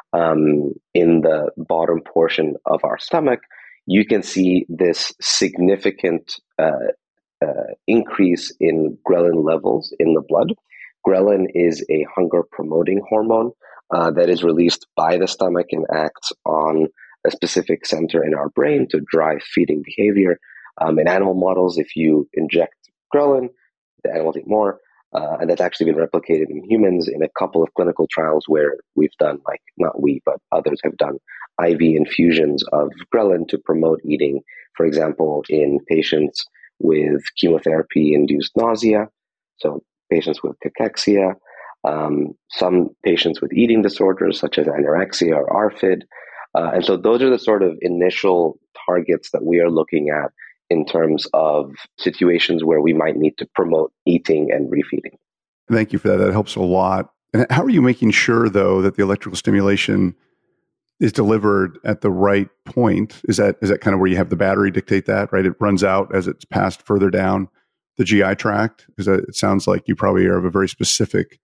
B: um, in the bottom portion of our stomach, you can see this significant uh, uh, increase in ghrelin levels in the blood. Ghrelin is a hunger-promoting hormone uh, that is released by the stomach and acts on a specific center in our brain to drive feeding behavior. Um, in animal models, if you inject ghrelin, the animals eat more. Uh, and that's actually been replicated in humans in a couple of clinical trials where we've done, like, not we, but others have done I V infusions of ghrelin to promote eating, for example, in patients with chemotherapy-induced nausea, so patients with cachexia, um, some patients with eating disorders such as anorexia or A R F I D. Uh, and so those are the sort of initial targets that we are looking at in terms of situations where we might need to promote eating and refeeding.
E: Thank you for that. That helps a lot. And how are you making sure, though, that the electrical stimulation is delivered at the right point? Is that is that kind of where you have the battery dictate that, right? It runs out as it's passed further down the G I tract? Because it sounds like you probably have a very specific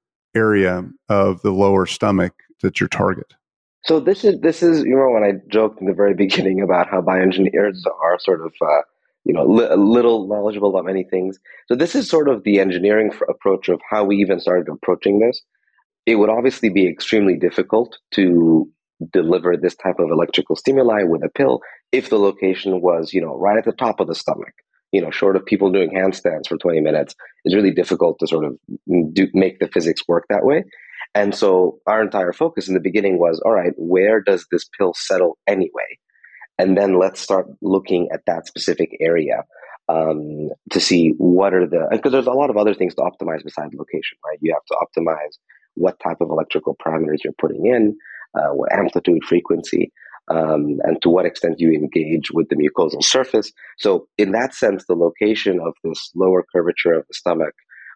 E: area of the lower stomach that's your target.
B: So this is, this is, you know, when I joked in the very beginning about how bioengineers are sort of, uh, you know, li- a little knowledgeable about many things. So this is sort of the engineering f- approach of how we even started approaching this. It would obviously be extremely difficult to deliver this type of electrical stimuli with a pill if the location was, you know, right at the top of the stomach. You know, short of people doing handstands for twenty minutes, it's really difficult to sort of do, make the physics work that way. And so our entire focus in the beginning was, all right, where does this pill settle anyway? And then let's start looking at that specific area um, to see what are the, because there's a lot of other things to optimize besides location, right? You have to optimize what type of electrical parameters you're putting in, uh, what amplitude, frequency, um, and to what extent you engage with the mucosal surface. So in that sense, the location of this lower curvature of the stomach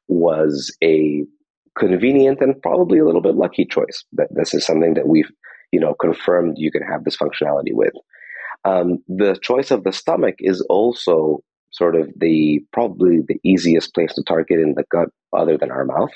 B: was a convenient and probably a little bit lucky choice. That this is something that we've, you know, confirmed you can have this functionality with. Um, the choice of the stomach is also sort of the probably the easiest place to target in the gut other than our mouth,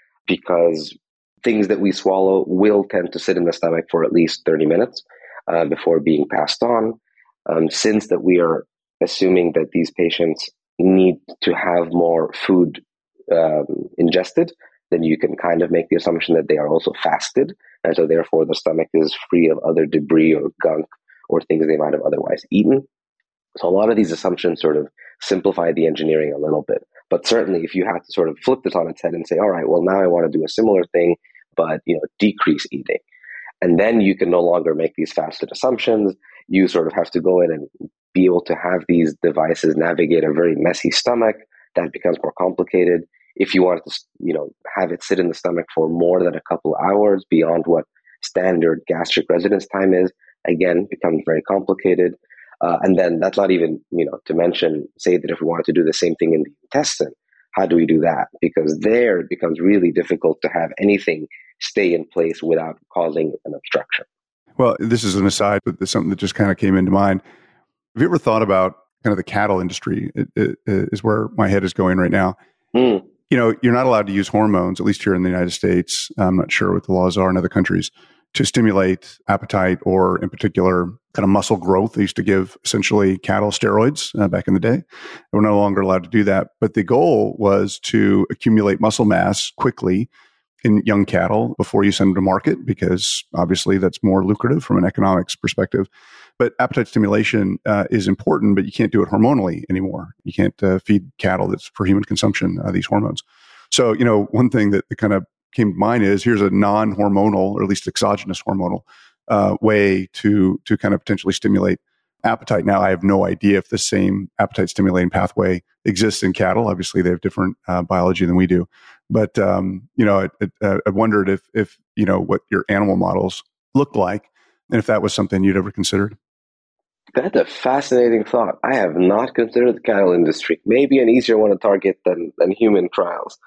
B: because things that we swallow will tend to sit in the stomach for at least thirty minutes uh, before being passed on. Um, since that we are assuming that these patients need to have more food um, ingested, then you can kind of make the assumption that they are also fasted. And so therefore the stomach is free of other debris or gunk or things they might have otherwise eaten. So a lot of these assumptions sort of simplify the engineering a little bit. But certainly if you had to sort of flip this on its head and say, all right, well, now I want to do a similar thing, but, you know, decrease eating. And then you can no longer make these fasted assumptions. You sort of have to go in and be able to have these devices navigate a very messy stomach. That becomes more complicated. If you want to, you know, have it sit in the stomach for more than a couple hours beyond what standard gastric residence time is, again, becomes very complicated. Uh, and then that's not even, you know, to mention, say that if we wanted to do the same thing in the intestine, how do we do that? Because there it becomes really difficult to have anything stay in place without causing an obstruction.
E: Well, this is an aside, but there's something that just kind of came into mind. Have you ever thought about kind of the cattle industry? It, it, it is where my head is going right now. Mm. You know, you're not allowed to use hormones, at least here in the United States. I'm not sure what the laws are in other countries, to stimulate appetite or, in particular, kind of muscle growth. They used to give essentially cattle steroids uh, back in the day. We're no longer allowed to do that. But the goal was to accumulate muscle mass quickly in young cattle before you send them to market, because obviously that's more lucrative from an economics perspective. But appetite stimulation uh, is important, but you can't do it hormonally anymore. You can't uh, feed cattle that's for human consumption, uh, these hormones. So, you know, one thing that kind of came to mind is here's a non-hormonal, or at least exogenous hormonal uh, way to to kind of potentially stimulate appetite. Now, I have no idea if the same appetite stimulating pathway exists in cattle. Obviously, they have different uh, biology than we do. But, um, you know, it, it, uh, I wondered if, if, you know, what your animal models looked like, and if that was something you'd ever considered.
B: That's a fascinating thought. I have not considered the cattle industry. Maybe an easier one to target than, than human trials.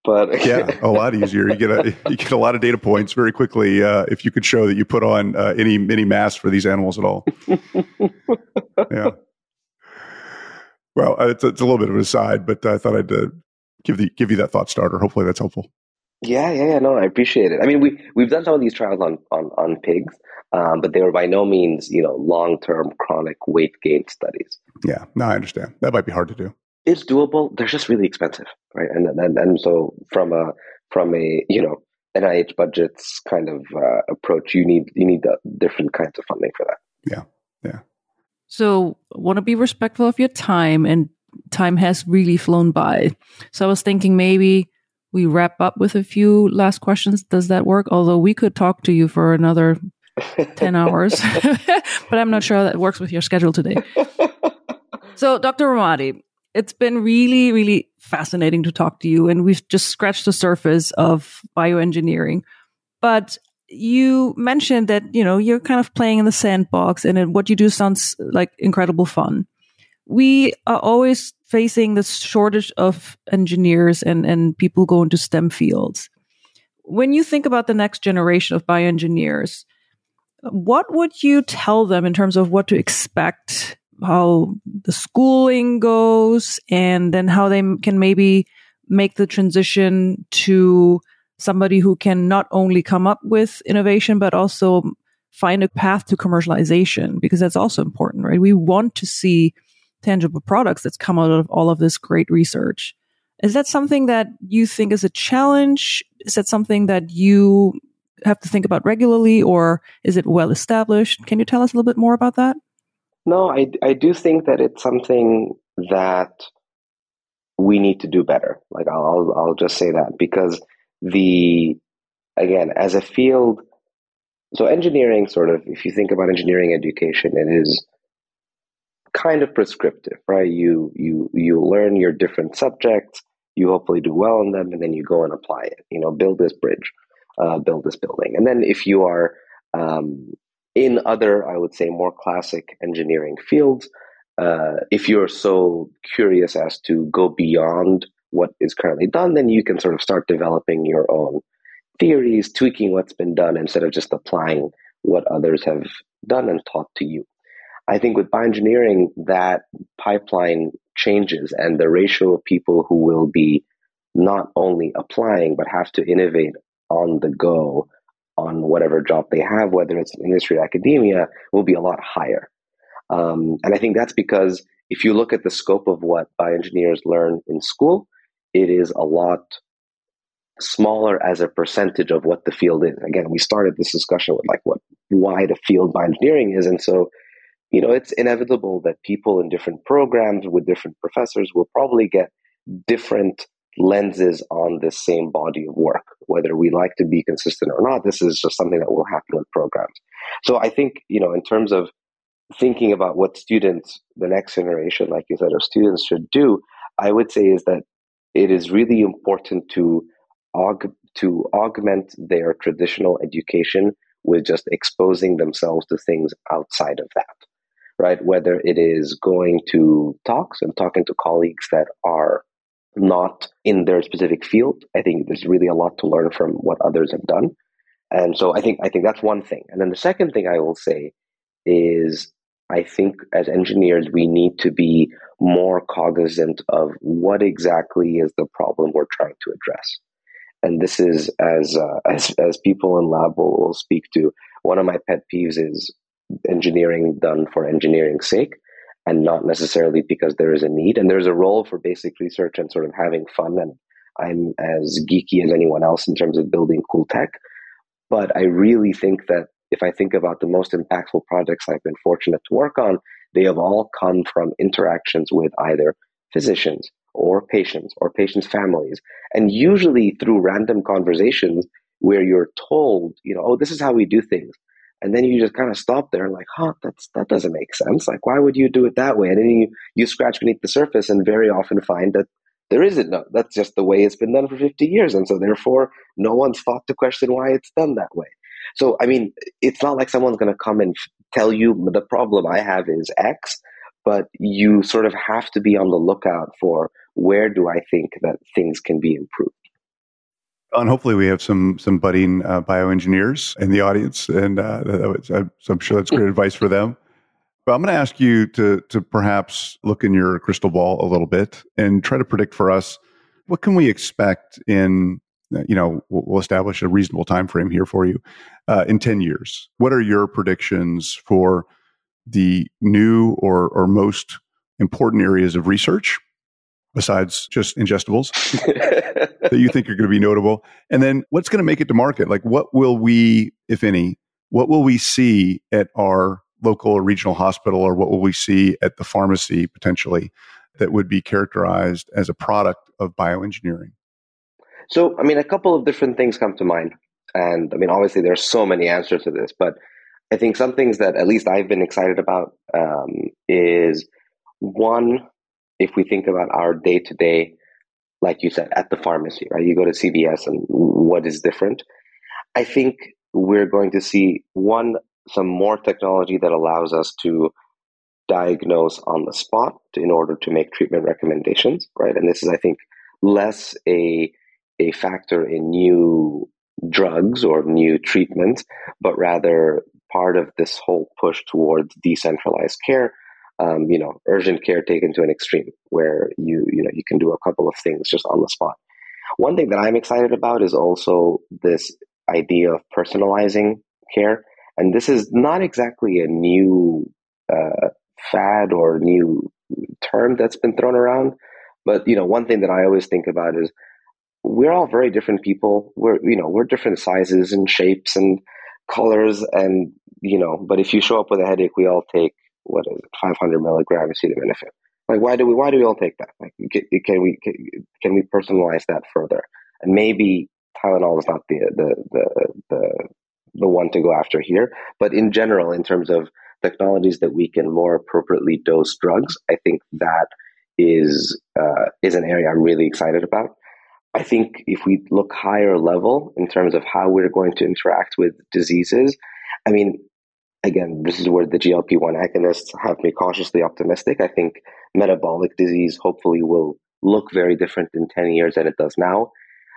B: But
E: yeah, a lot easier. You get a you get a lot of data points very quickly uh, if you could show that you put on uh, any any mass for these animals at all. Yeah. Well, it's, it's a little bit of an aside, but I thought I'd uh, give the give you that thought starter. Hopefully, that's helpful.
B: Yeah, yeah, yeah. No, I appreciate it. I mean, we we've done some of these trials on on on pigs, um, but they were by no means, you know, long term chronic weight gain studies.
E: Yeah, no, I understand. That might be hard to do.
B: It's doable. They're just really expensive, right? And and and so from a from a you know N I H budgets kind of uh, approach, you need you need the different kinds of funding for that.
E: Yeah, yeah.
D: So, want to be respectful of your time, and time has really flown by. So, I was thinking maybe we wrap up with a few last questions. Does that work? Although we could talk to you for another ten hours, but I'm not sure that works with your schedule today. So, Doctor Rahmati, it's been really, really fascinating to talk to you, and we've just scratched the surface of bioengineering. But you mentioned that, you know, you're kind of playing in the sandbox, and what you do sounds like incredible fun. We are always facing this shortage of engineers and, and people go into STEM fields. When you think about the next generation of bioengineers, what would you tell them in terms of what to expect, how the schooling goes, and then how they can maybe make the transition to somebody who can not only come up with innovation, but also find a path to commercialization, because that's also important, right? We want to see tangible products that's come out of all of this great research. Is that something that you think is a challenge? Is that something that you have to think about regularly, or is it well established? Can you tell us a little bit more about that?
B: No, I, I do think that it's something that we need to do better. Like I'll I'll just say that, because the again, as a field, so engineering sort of, if you think about engineering education, it is kind of prescriptive, right? You you you learn your different subjects, you hopefully do well in them, and then you go and apply it. You know, build this bridge, uh, build this building, and then if you are um, in other, I would say, more classic engineering fields, uh, if you're so curious as to go beyond what is currently done, then you can sort of start developing your own theories, tweaking what's been done instead of just applying what others have done and taught to you. I think with bioengineering, that pipeline changes, and the ratio of people who will be not only applying, but have to innovate on the go on whatever job they have, whether it's industry or academia, will be a lot higher. Um, and I think that's because if you look at the scope of what bioengineers learn in school, it is a lot smaller as a percentage of what the field is. Again, we started this discussion with like what why the field bioengineering is, and so you know it's inevitable that people in different programs with different professors will probably get different lenses on the same body of work. Whether we like to be consistent or not, this is just something that will happen with programs. So I think you know in terms of thinking about what students, the next generation, like you said, of students should do, I would say is that it is really important to aug- to augment their traditional education with just exposing themselves to things outside of that, right? Whether it is going to talks and talking to colleagues that are not in their specific field. I think there's really a lot to learn from what others have done. And so I think I think that's one thing. And then the second thing I will say is I think as engineers, we need to be more cognizant of what exactly is the problem we're trying to address. And this is, as uh, as as people in lab will, will speak to, one of my pet peeves is engineering done for engineering's sake and not necessarily because there is a need. And there's a role for basic research and sort of having fun. And I'm as geeky as anyone else in terms of building cool tech. But I really think that if I think about the most impactful projects I've been fortunate to work on, they have all come from interactions with either physicians or patients or patients' families, and usually through random conversations where you're told, you know, oh, this is how we do things. And then you just kind of stop there and like, huh, that's, that doesn't make sense. Like, why would you do it that way? And then you, you scratch beneath the surface and very often find that there isn't no, that's just the way it's been done for fifty years. And so therefore, no one's thought to question why it's done that way. So, I mean, it's not like someone's going to come and tell you the problem I have is X, but you sort of have to be on the lookout for where do I think that things can be improved.
E: And hopefully we have some some budding uh, bioengineers in the audience, and uh, that was, I, so I'm sure that's great advice for them. But I'm going to ask you to to perhaps look in your crystal ball a little bit and try to predict for us what can we expect in, you know, we'll, we'll establish a reasonable time frame here for you uh, in ten years. What are your predictions for the new or or most important areas of research besides just ingestibles that you think are going to be notable? And then what's going to make it to market? Like, what will we, if any, what will we see at our local or regional hospital, or what will we see at the pharmacy potentially that would be characterized as a product of bioengineering?
B: So, I mean, a couple of different things come to mind. And I mean, obviously, there's so many answers to this, but I think some things that at least I've been excited about um, is one, if we think about our day-to-day, like you said, at the pharmacy, right? You go to C V S and what is different? I think we're going to see, one, some more technology that allows us to diagnose on the spot in order to make treatment recommendations, right? And this is, I think, less a, a factor in new drugs or new treatments, but rather part of this whole push towards decentralized care. Um, you know, urgent care taken to an extreme where you, you know, you can do a couple of things just on the spot. One thing that I'm excited about is also this idea of personalizing care. And this is not exactly a new uh, fad or new term that's been thrown around. But, you know, one thing that I always think about is we're all very different people. We're, you know, we're different sizes and shapes and colors. And, you know, but if you show up with a headache, we all take, what is it, five hundred milligrams acetaminophen. Like, why do we, why do we all take that? Like, can, can we, can, can we personalize that further? And maybe Tylenol is not the, the, the, the, the one to go after here, but in general, in terms of technologies that we can more appropriately dose drugs, I think that is, uh, is an area I'm really excited about. I think if we look higher level in terms of how we're going to interact with diseases, I mean, again, this is where the G L P one agonists have me cautiously optimistic. I think metabolic disease hopefully will look very different in ten years than it does now.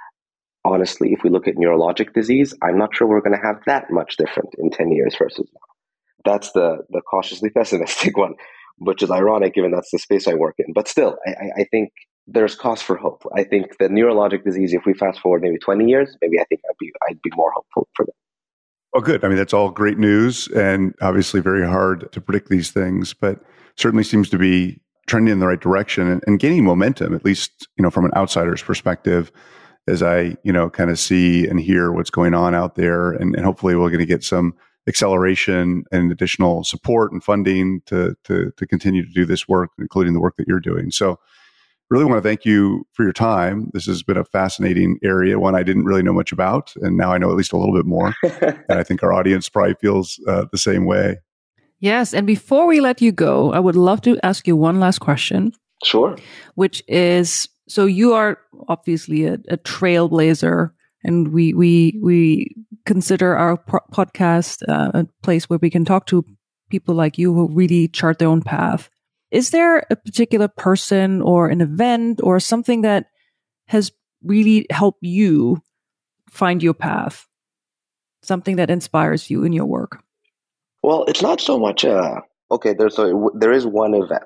B: Honestly, if we look at neurologic disease, I'm not sure we're going to have that much different in ten years versus now. That's the, the cautiously pessimistic one, which is ironic given that's the space I work in. But still, I, I think there's cause for hope. I think the neurologic disease, if we fast forward maybe twenty years, maybe I think I'd be, I'd be more hopeful for them.
E: Oh, good. I mean, that's all great news and obviously very hard to predict these things, but certainly seems to be trending in the right direction and, and gaining momentum, at least, you know, from an outsider's perspective, as I, you know, kind of see and hear what's going on out there. And, and hopefully we're going to get some acceleration and additional support and funding to, to, to continue to do this work, including the work that you're doing. So really want to thank you for your time. This has been a fascinating area, one I didn't really know much about, and now I know at least a little bit more. And I think our audience probably feels uh, the same way.
D: Yes, and before we let you go, I would love to ask you one last question.
B: Sure.
D: Which is, so you are obviously a, a trailblazer, and we we we consider our pro- podcast uh, a place where we can talk to people like you who really chart their own path. Is there a particular person or an event or something that has really helped you find your path? Something that inspires you in your work?
B: Well, it's not so much a, okay, there's a, there is one event,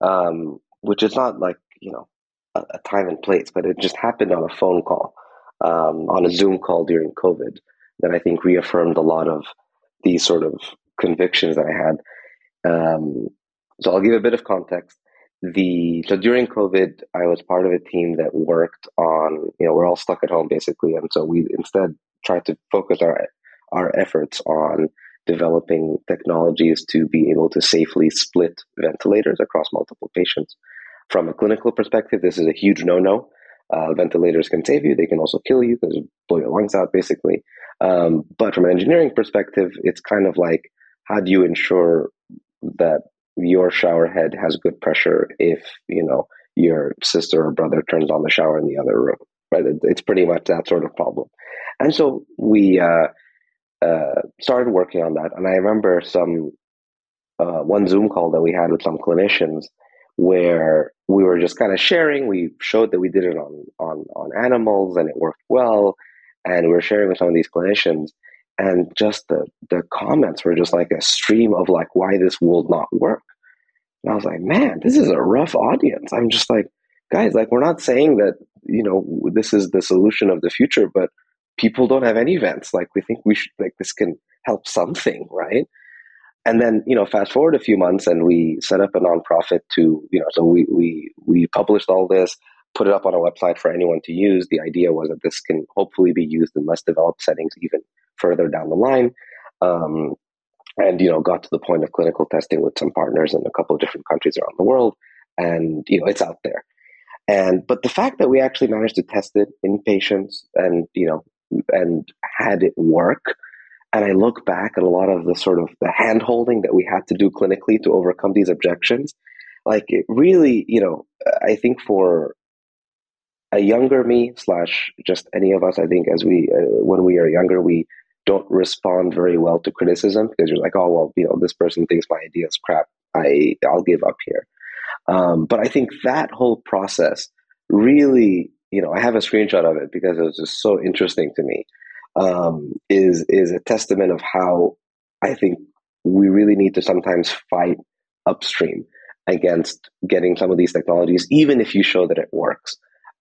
B: um, which is not like, you know, a, a time and place, but it just happened on a phone call, um, on a Zoom call during COVID that I think reaffirmed a lot of these sort of convictions that I had. Um, So I'll give a bit of context. The so during COVID, I was part of a team that worked on, you know, we're all stuck at home basically, and so we instead tried to focus our our efforts on developing technologies to be able to safely split ventilators across multiple patients. From a clinical perspective, this is a huge no-no. Uh, ventilators can save you; they can also kill you because they blow your lungs out, basically. Um, but from an engineering perspective, it's kind of like, how do you ensure that your shower head has good pressure if, you know, your sister or brother turns on the shower in the other room, right? It's pretty much that sort of problem. And so we uh, uh, started working on that. And I remember some uh, one Zoom call that we had with some clinicians where we were just kind of sharing. We showed that we did it on, on, on animals and it worked well. and we were sharing with some of these clinicians, and just the, the comments were just like a stream of like why this will not work. And I was like, man, this is a rough audience. I'm just like, guys, like we're not saying that, you know, this is the solution of the future, but people don't have any vents. Like we think we should, like this can help something, right? And then, you know, fast forward a few months and we set up a nonprofit to, you know, so we we we published all this, put it up on a website for anyone to use. The idea was that this can hopefully be used in less developed settings even further down the line. Um, and, you know, got to the point of clinical testing with some partners in a couple of different countries around the world. And, you know, it's out there. And, but the fact that we actually managed to test it in patients and, you know, and had it work, and I look back at a lot of the sort of the hand holding that we had to do clinically to overcome these objections, like it really, you know, I think for a younger me slash just any of us, I think as we, uh, when we are younger, we don't respond very well to criticism because you're like, oh, well, you know, this person thinks my idea is crap. I, I'll give up here. Um, but I think that whole process really, you know, I have a screenshot of it because it was just so interesting to me. Um, is is a testament of how I think we really need to sometimes fight upstream against getting some of these technologies, even if you show that it works,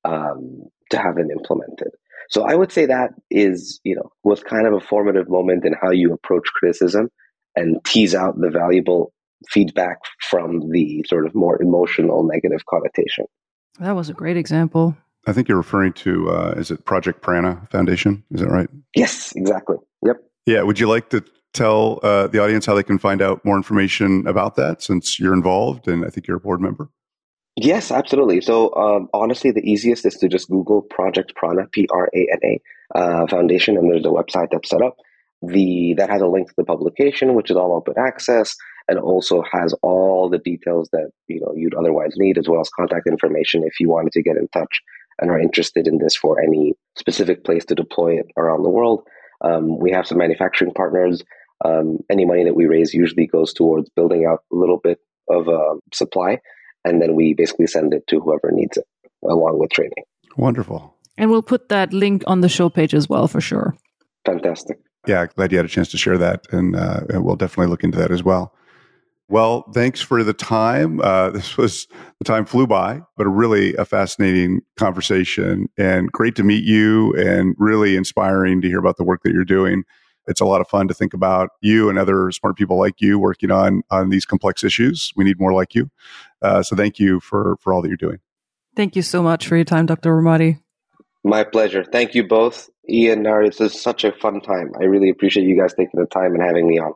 B: um, to have them implemented. So I would say that is, you know, was kind of a formative moment in how you approach criticism and tease out the valuable feedback from the sort of more emotional negative connotation.
D: That was a great example.
E: I think you're referring to, uh, is it Project Prana Foundation? Is that right?
B: Yes, exactly. Yep.
E: Yeah. Would you like to tell uh, the audience how they can find out more information about that since you're involved and I think you're a board member?
B: Yes, absolutely. So um, honestly, the easiest is to just Google Project Prana, P R A N A, uh, Foundation, and there's a website that's set up. The that has a link to the publication, which is all open access, and also has all the details that you know you'd otherwise need, as well as contact information if you wanted to get in touch and are interested in this for any specific place to deploy it around the world. Um, we have some manufacturing partners. Um, any money that we raise usually goes towards building out a little bit of a supply, and then we basically send it to whoever needs it, along with training.
E: Wonderful.
D: And we'll put that link on the show page as well, for sure.
B: Fantastic.
E: Yeah, glad you had a chance to share that, and uh, we'll definitely look into that as well. Well, thanks for the time. Uh, this was, the time flew by, but a really a fascinating conversation and great to meet you and really inspiring to hear about the work that you're doing. It's a lot of fun to think about you and other smart people like you working on, on these complex issues. We need more like you. Uh, so thank you for, for all that you're doing.
D: Thank you so much for your time, Doctor Rahmati.
B: My pleasure. Thank you both. Ian, Nari, this is such a fun time. I really appreciate you guys taking the time and having me on.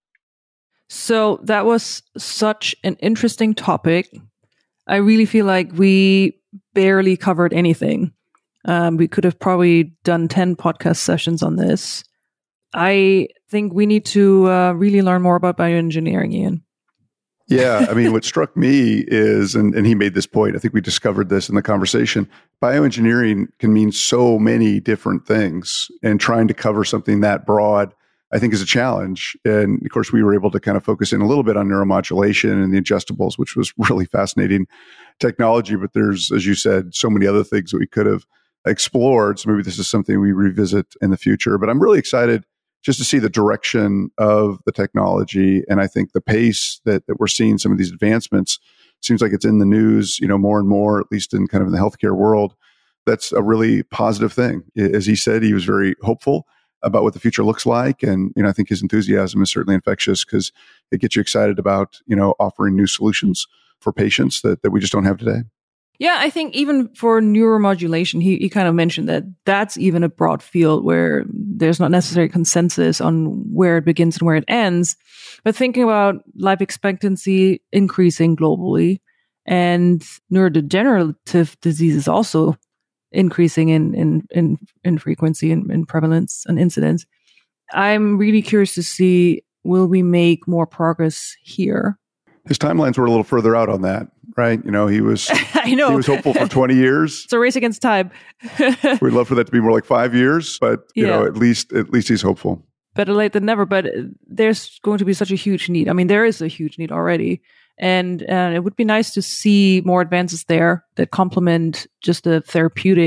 D: So that was such an interesting topic. I really feel like we barely covered anything. Um, we could have probably done ten podcast sessions on this. I think we need to uh, really learn more about bioengineering, Ian.
E: Yeah, I mean, what struck me is, and, and he made this point, I think we discovered this in the conversation, bioengineering can mean so many different things, and trying to cover something that broad, I think, is a challenge. And of course, we were able to kind of focus in a little bit on neuromodulation and the adjustables, which was really fascinating technology. But there's, as you said, so many other things that we could have explored. So maybe this is something we revisit in the future. But I'm really excited just to see the direction of the technology. And I think the pace that, that we're seeing some of these advancements seems like it's in the news, you know, more and more, at least in kind of in the healthcare world. That's a really positive thing. As he said, he was very hopeful about what the future looks like. And, you know, I think his enthusiasm is certainly infectious because it gets you excited about, you know, offering new solutions for patients that, that we just don't have today.
D: Yeah, I think even for neuromodulation, he, he kind of mentioned that that's even a broad field where there's not necessarily consensus on where it begins and where it ends. But thinking about life expectancy increasing globally and neurodegenerative diseases also increasing in, in, in, in frequency and in prevalence and incidence, I'm really curious to see, will we make more progress here?
E: His timelines were a little further out on that, right? You know, he was
D: I know.
E: He was hopeful for twenty years.
D: It's a race against time.
E: We'd love for that to be more like five years, but you
D: yeah.
E: know, at least at least he's hopeful.
D: Better late than never, but there's going to be such a huge need. I mean, there is a huge need already. And uh, it would be nice to see more advances there that complement just the therapeutic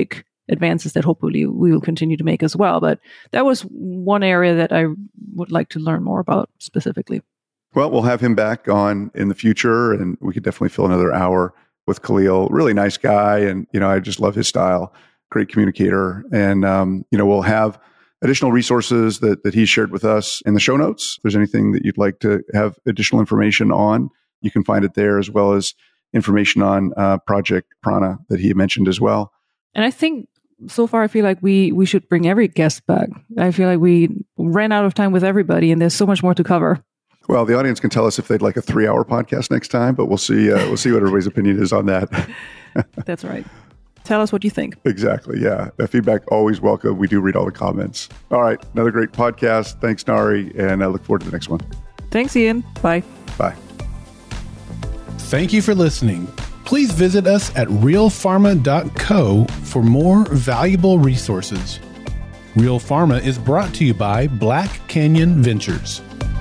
D: advances that hopefully we will continue to make as well. But that was one area that I would like to learn more about specifically.
E: Well, we'll have him back on in the future, and we could definitely fill another hour with Khalil. Really nice guy, and you know, I just love his style. Great communicator, and um, you know, we'll have additional resources that that he shared with us in the show notes. If there's anything that you'd like to have additional information on, you can find it there, as well as information on uh, Project Prana that he mentioned as well.
D: And I think so far, I feel like we we should bring every guest back. I feel like we ran out of time with everybody, and there's so much more to cover.
E: Well, the audience can tell us if they'd like a three-hour podcast next time, but we'll see. Uh, we'll see what everybody's opinion is on that.
D: That's right. Tell us what you think.
E: Exactly. Yeah, the feedback always welcome. We do read all the comments. All right, another great podcast. Thanks, Nari, and I look forward to the next one.
D: Thanks, Ian. Bye.
E: Bye.
C: Thank you for listening. Please visit us at real pharma dot co for more valuable resources. Real Pharma is brought to you by Black Canyon Ventures.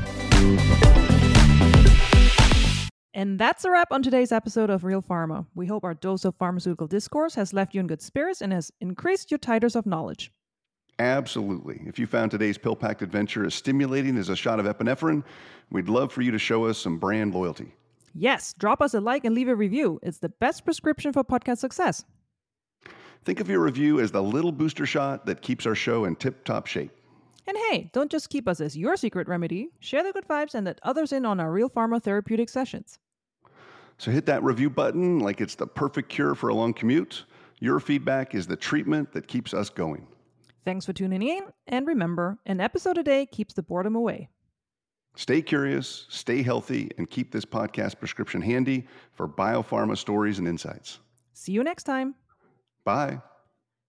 D: And that's a wrap on today's episode of Real Pharma. We hope our dose of pharmaceutical discourse has left you in good spirits and has increased your titers of knowledge.
E: Absolutely. If you found today's pill-packed adventure as stimulating as a shot of epinephrine, we'd love for you to show us some brand loyalty.
D: Yes, drop us a like and leave a review. It's the best prescription for podcast success.
E: Think of your review as the little booster shot that keeps our show in tip-top shape.
D: And hey, don't just keep us as your secret remedy. Share the good vibes and let others in on our Real Pharma therapeutic sessions.
E: So hit that review button like it's the perfect cure for a long commute. Your feedback is the treatment that keeps us going.
D: Thanks for tuning in, and remember, an episode a day keeps the boredom away.
E: Stay curious, stay healthy, and keep this podcast prescription handy for biopharma stories and insights.
D: See you next time.
E: Bye.